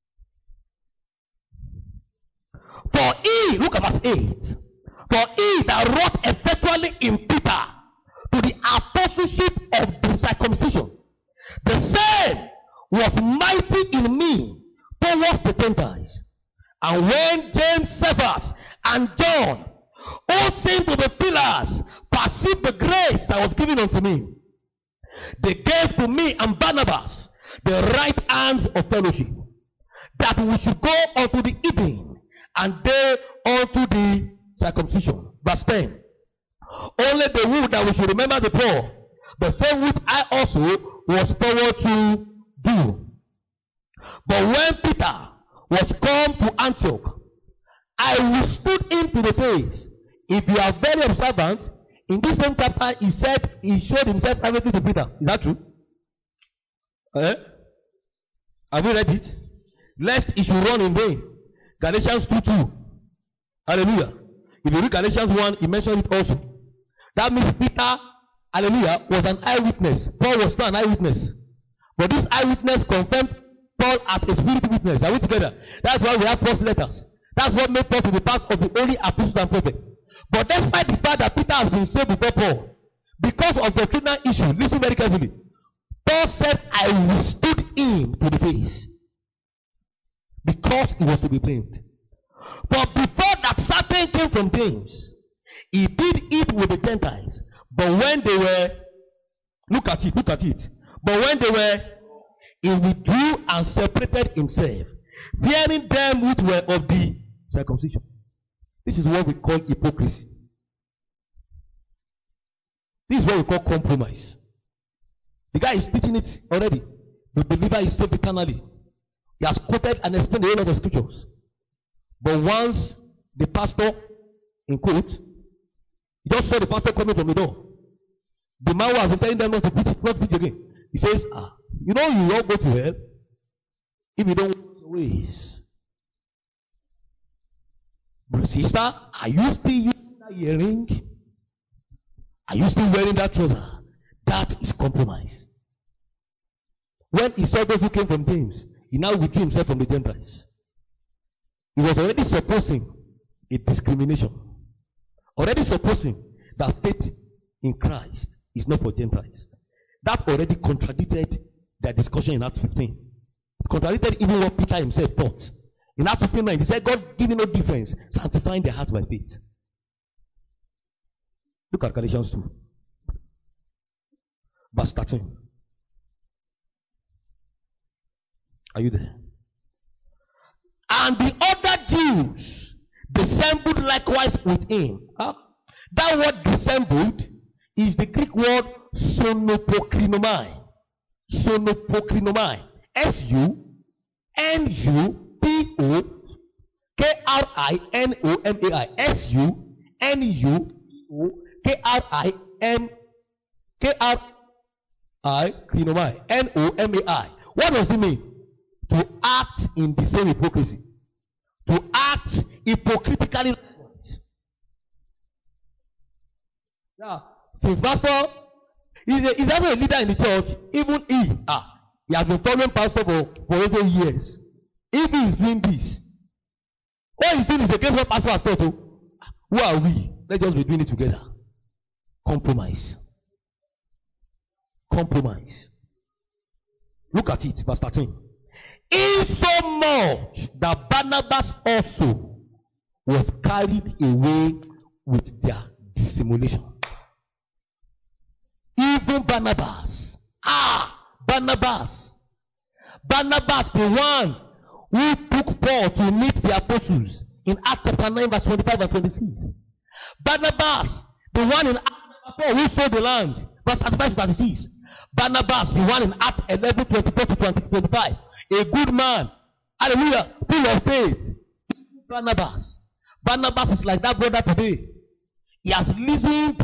For he, look at verse eight. For he that wrought effectually in Peter to the apostleship of the circumcision, the same was mighty in me towards the Gentiles. And when James, Cephas, and John, who seemed to be pillars, perceived the grace that was given unto me, they gave to me and Barnabas the right hands of fellowship, that we should go unto the eating, and they unto the circumcision. Verse ten. Only the wood that we should remember the poor, the same which I also was forward to do. But when Peter was come to Antioch, I withstood him to the face. If you are very observant, in this same chapter, he said he showed himself privately to Peter. Is that true? Eh? Have you read it? Lest he should run in vain. Galatians two two. Hallelujah. If you read Galatians one, he mentioned it also. That means Peter, hallelujah, was an eyewitness. Paul was not an eyewitness. But this eyewitness confirmed Paul as a spirit witness. Are we together? That's why we have Paul's letters. That's what made Paul to be part of the only apostles and prophets. But despite the fact that Peter has been saved before Paul, because of the doctrinal issue, listen very carefully. Paul said, I withstood him to the face. Because he was to be blamed. For before that Satan came from James, he did it with the Gentiles. But when they were, look at it, look at it. But when they were, he withdrew and separated himself, fearing them which were of the circumcision. This is what we call hypocrisy. This is what we call compromise. The guy is teaching it already. The believer is saved eternally. He has quoted and explained a whole lot of scriptures. But once the pastor, in quote, he just saw the pastor coming from the door. The man who has been telling them not to preach, not preach again. He says, ah, you know you all go to hell if you don't watch your ways. But sister, are you still using that earring? Are you still wearing that trouser? That is compromise. When he saw those who came from James, he now withdrew himself from the Gentiles. He was already supposing a discrimination. Already supposing that faith in Christ is not for Gentiles. That already contradicted their discussion in Acts fifteen. It contradicted even what Peter himself thought. In Acts fifteen nine, he said, God giving no difference, sanctifying their hearts by faith. Look at Galatians two. Verse thirteen. Are you there? And the other Jews dissembled likewise with him. Huh? That word dissembled is the Greek word sonopokrinomai. Sonopokrinomai. S U N U P O K R I N O M A I. S U N U P O K R I N K R I Krinomai. N O M A I. What does it mean? To act in the same hypocrisy. To act hypocritically. Yeah. So pastor, he's, a, he's also a leader in the church. Even he, ah, he has been following pastor for, for also years. If he is doing this, all he's doing is against what pastor has taught. Who are we? Let's just be doing it together. Compromise. Compromise. Look at it, verse thirteen. In so much that Barnabas also was carried away with their dissimulation. Even Barnabas. Ah, Barnabas. Barnabas, the one who took Paul to meet the apostles in Acts chapter nine, verse twenty-five and twenty-six. Barnabas, the one in Acts chapter four who sold the land, verse thirty-five to thirty-six. Barnabas, the one in Acts eleven, twenty-four to twenty-five. A good man, hallelujah, full of faith. Barnabas. Barnabas is like that brother today. He has listened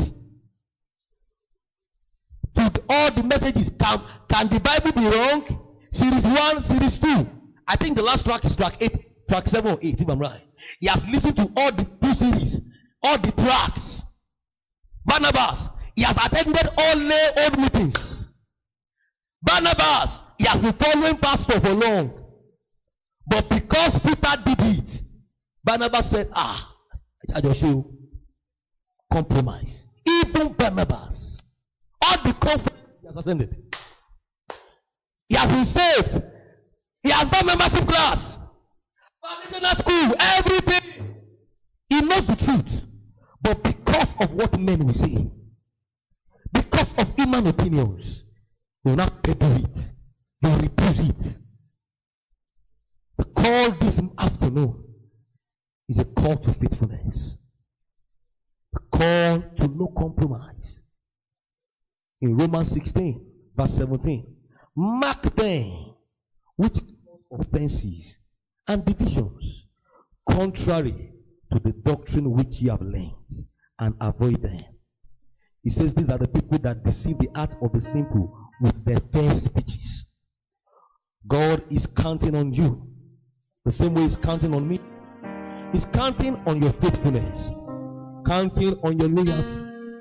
to all the messages. Can, can the Bible be wrong? Series one, series two. I think the last track is track eight, track seven or eight, if I'm right. He has listened to all the two series, all the tracks. Barnabas, he has attended all lay old meetings. Barnabas, he has been following pastor for long. But because Peter did it, Barnabas said, ah, I just show compromise. Even Barnabas, all the conferences he has attended. He has been saved. He has done membership class, foundational school, everything. He knows the truth. But because of what men will say, because of human opinions, he will not peddle it. He will refuse it. The call this afternoon is a call to faithfulness. A call to no compromise. In Romans sixteen, verse seventeen, mark them which offenses and divisions, contrary to the doctrine which ye have learned, and avoid them. He says these are the people that deceive the heart of the simple with their fair speeches. God is counting on you the same way He's counting on me. He's counting on your faithfulness, counting on your loyalty,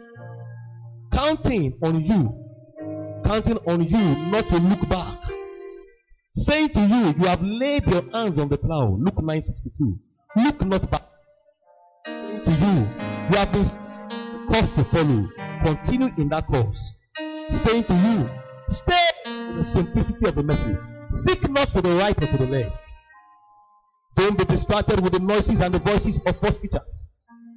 counting on you, counting on you not to look back, saying to you, you have laid your hands on the plow. Luke nine sixty-two. Look not back. Saying to you, you have been course to follow. Continue in that course. Saying to you, stay in the simplicity of the message. Seek not to the right or to the left. Don't be distracted with the noises and the voices of false teachers.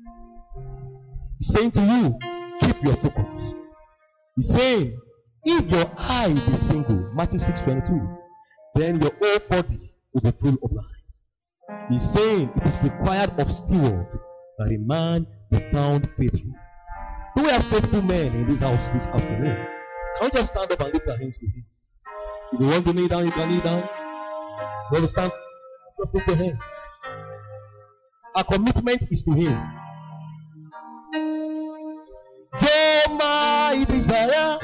He's saying to you, keep your focus. He's saying, if your eye be single, Matthew six twenty-two, then your whole body will be full of light. He's saying it is required of steward that a man be found faithful. Do we have faithful men in this house this afternoon? Don't just stand up and lift our hands to Him. If you want to kneel down, you can kneel down. You want to stand, just lift your hands. Our commitment is to Him. You're my desire.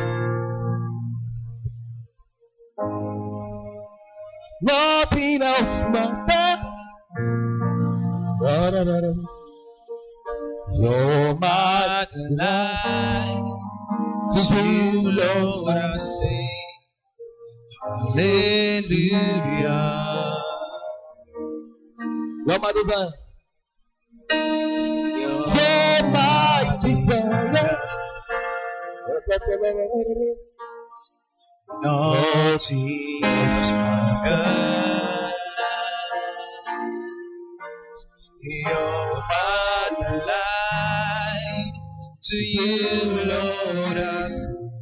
Nothing else matters. Da, da, da, da. You're my delight. To you, Lord, I say, hallelujah. You're my desire. You're my desire. Nothing else matters. You're my delight. To you, Lord, I say,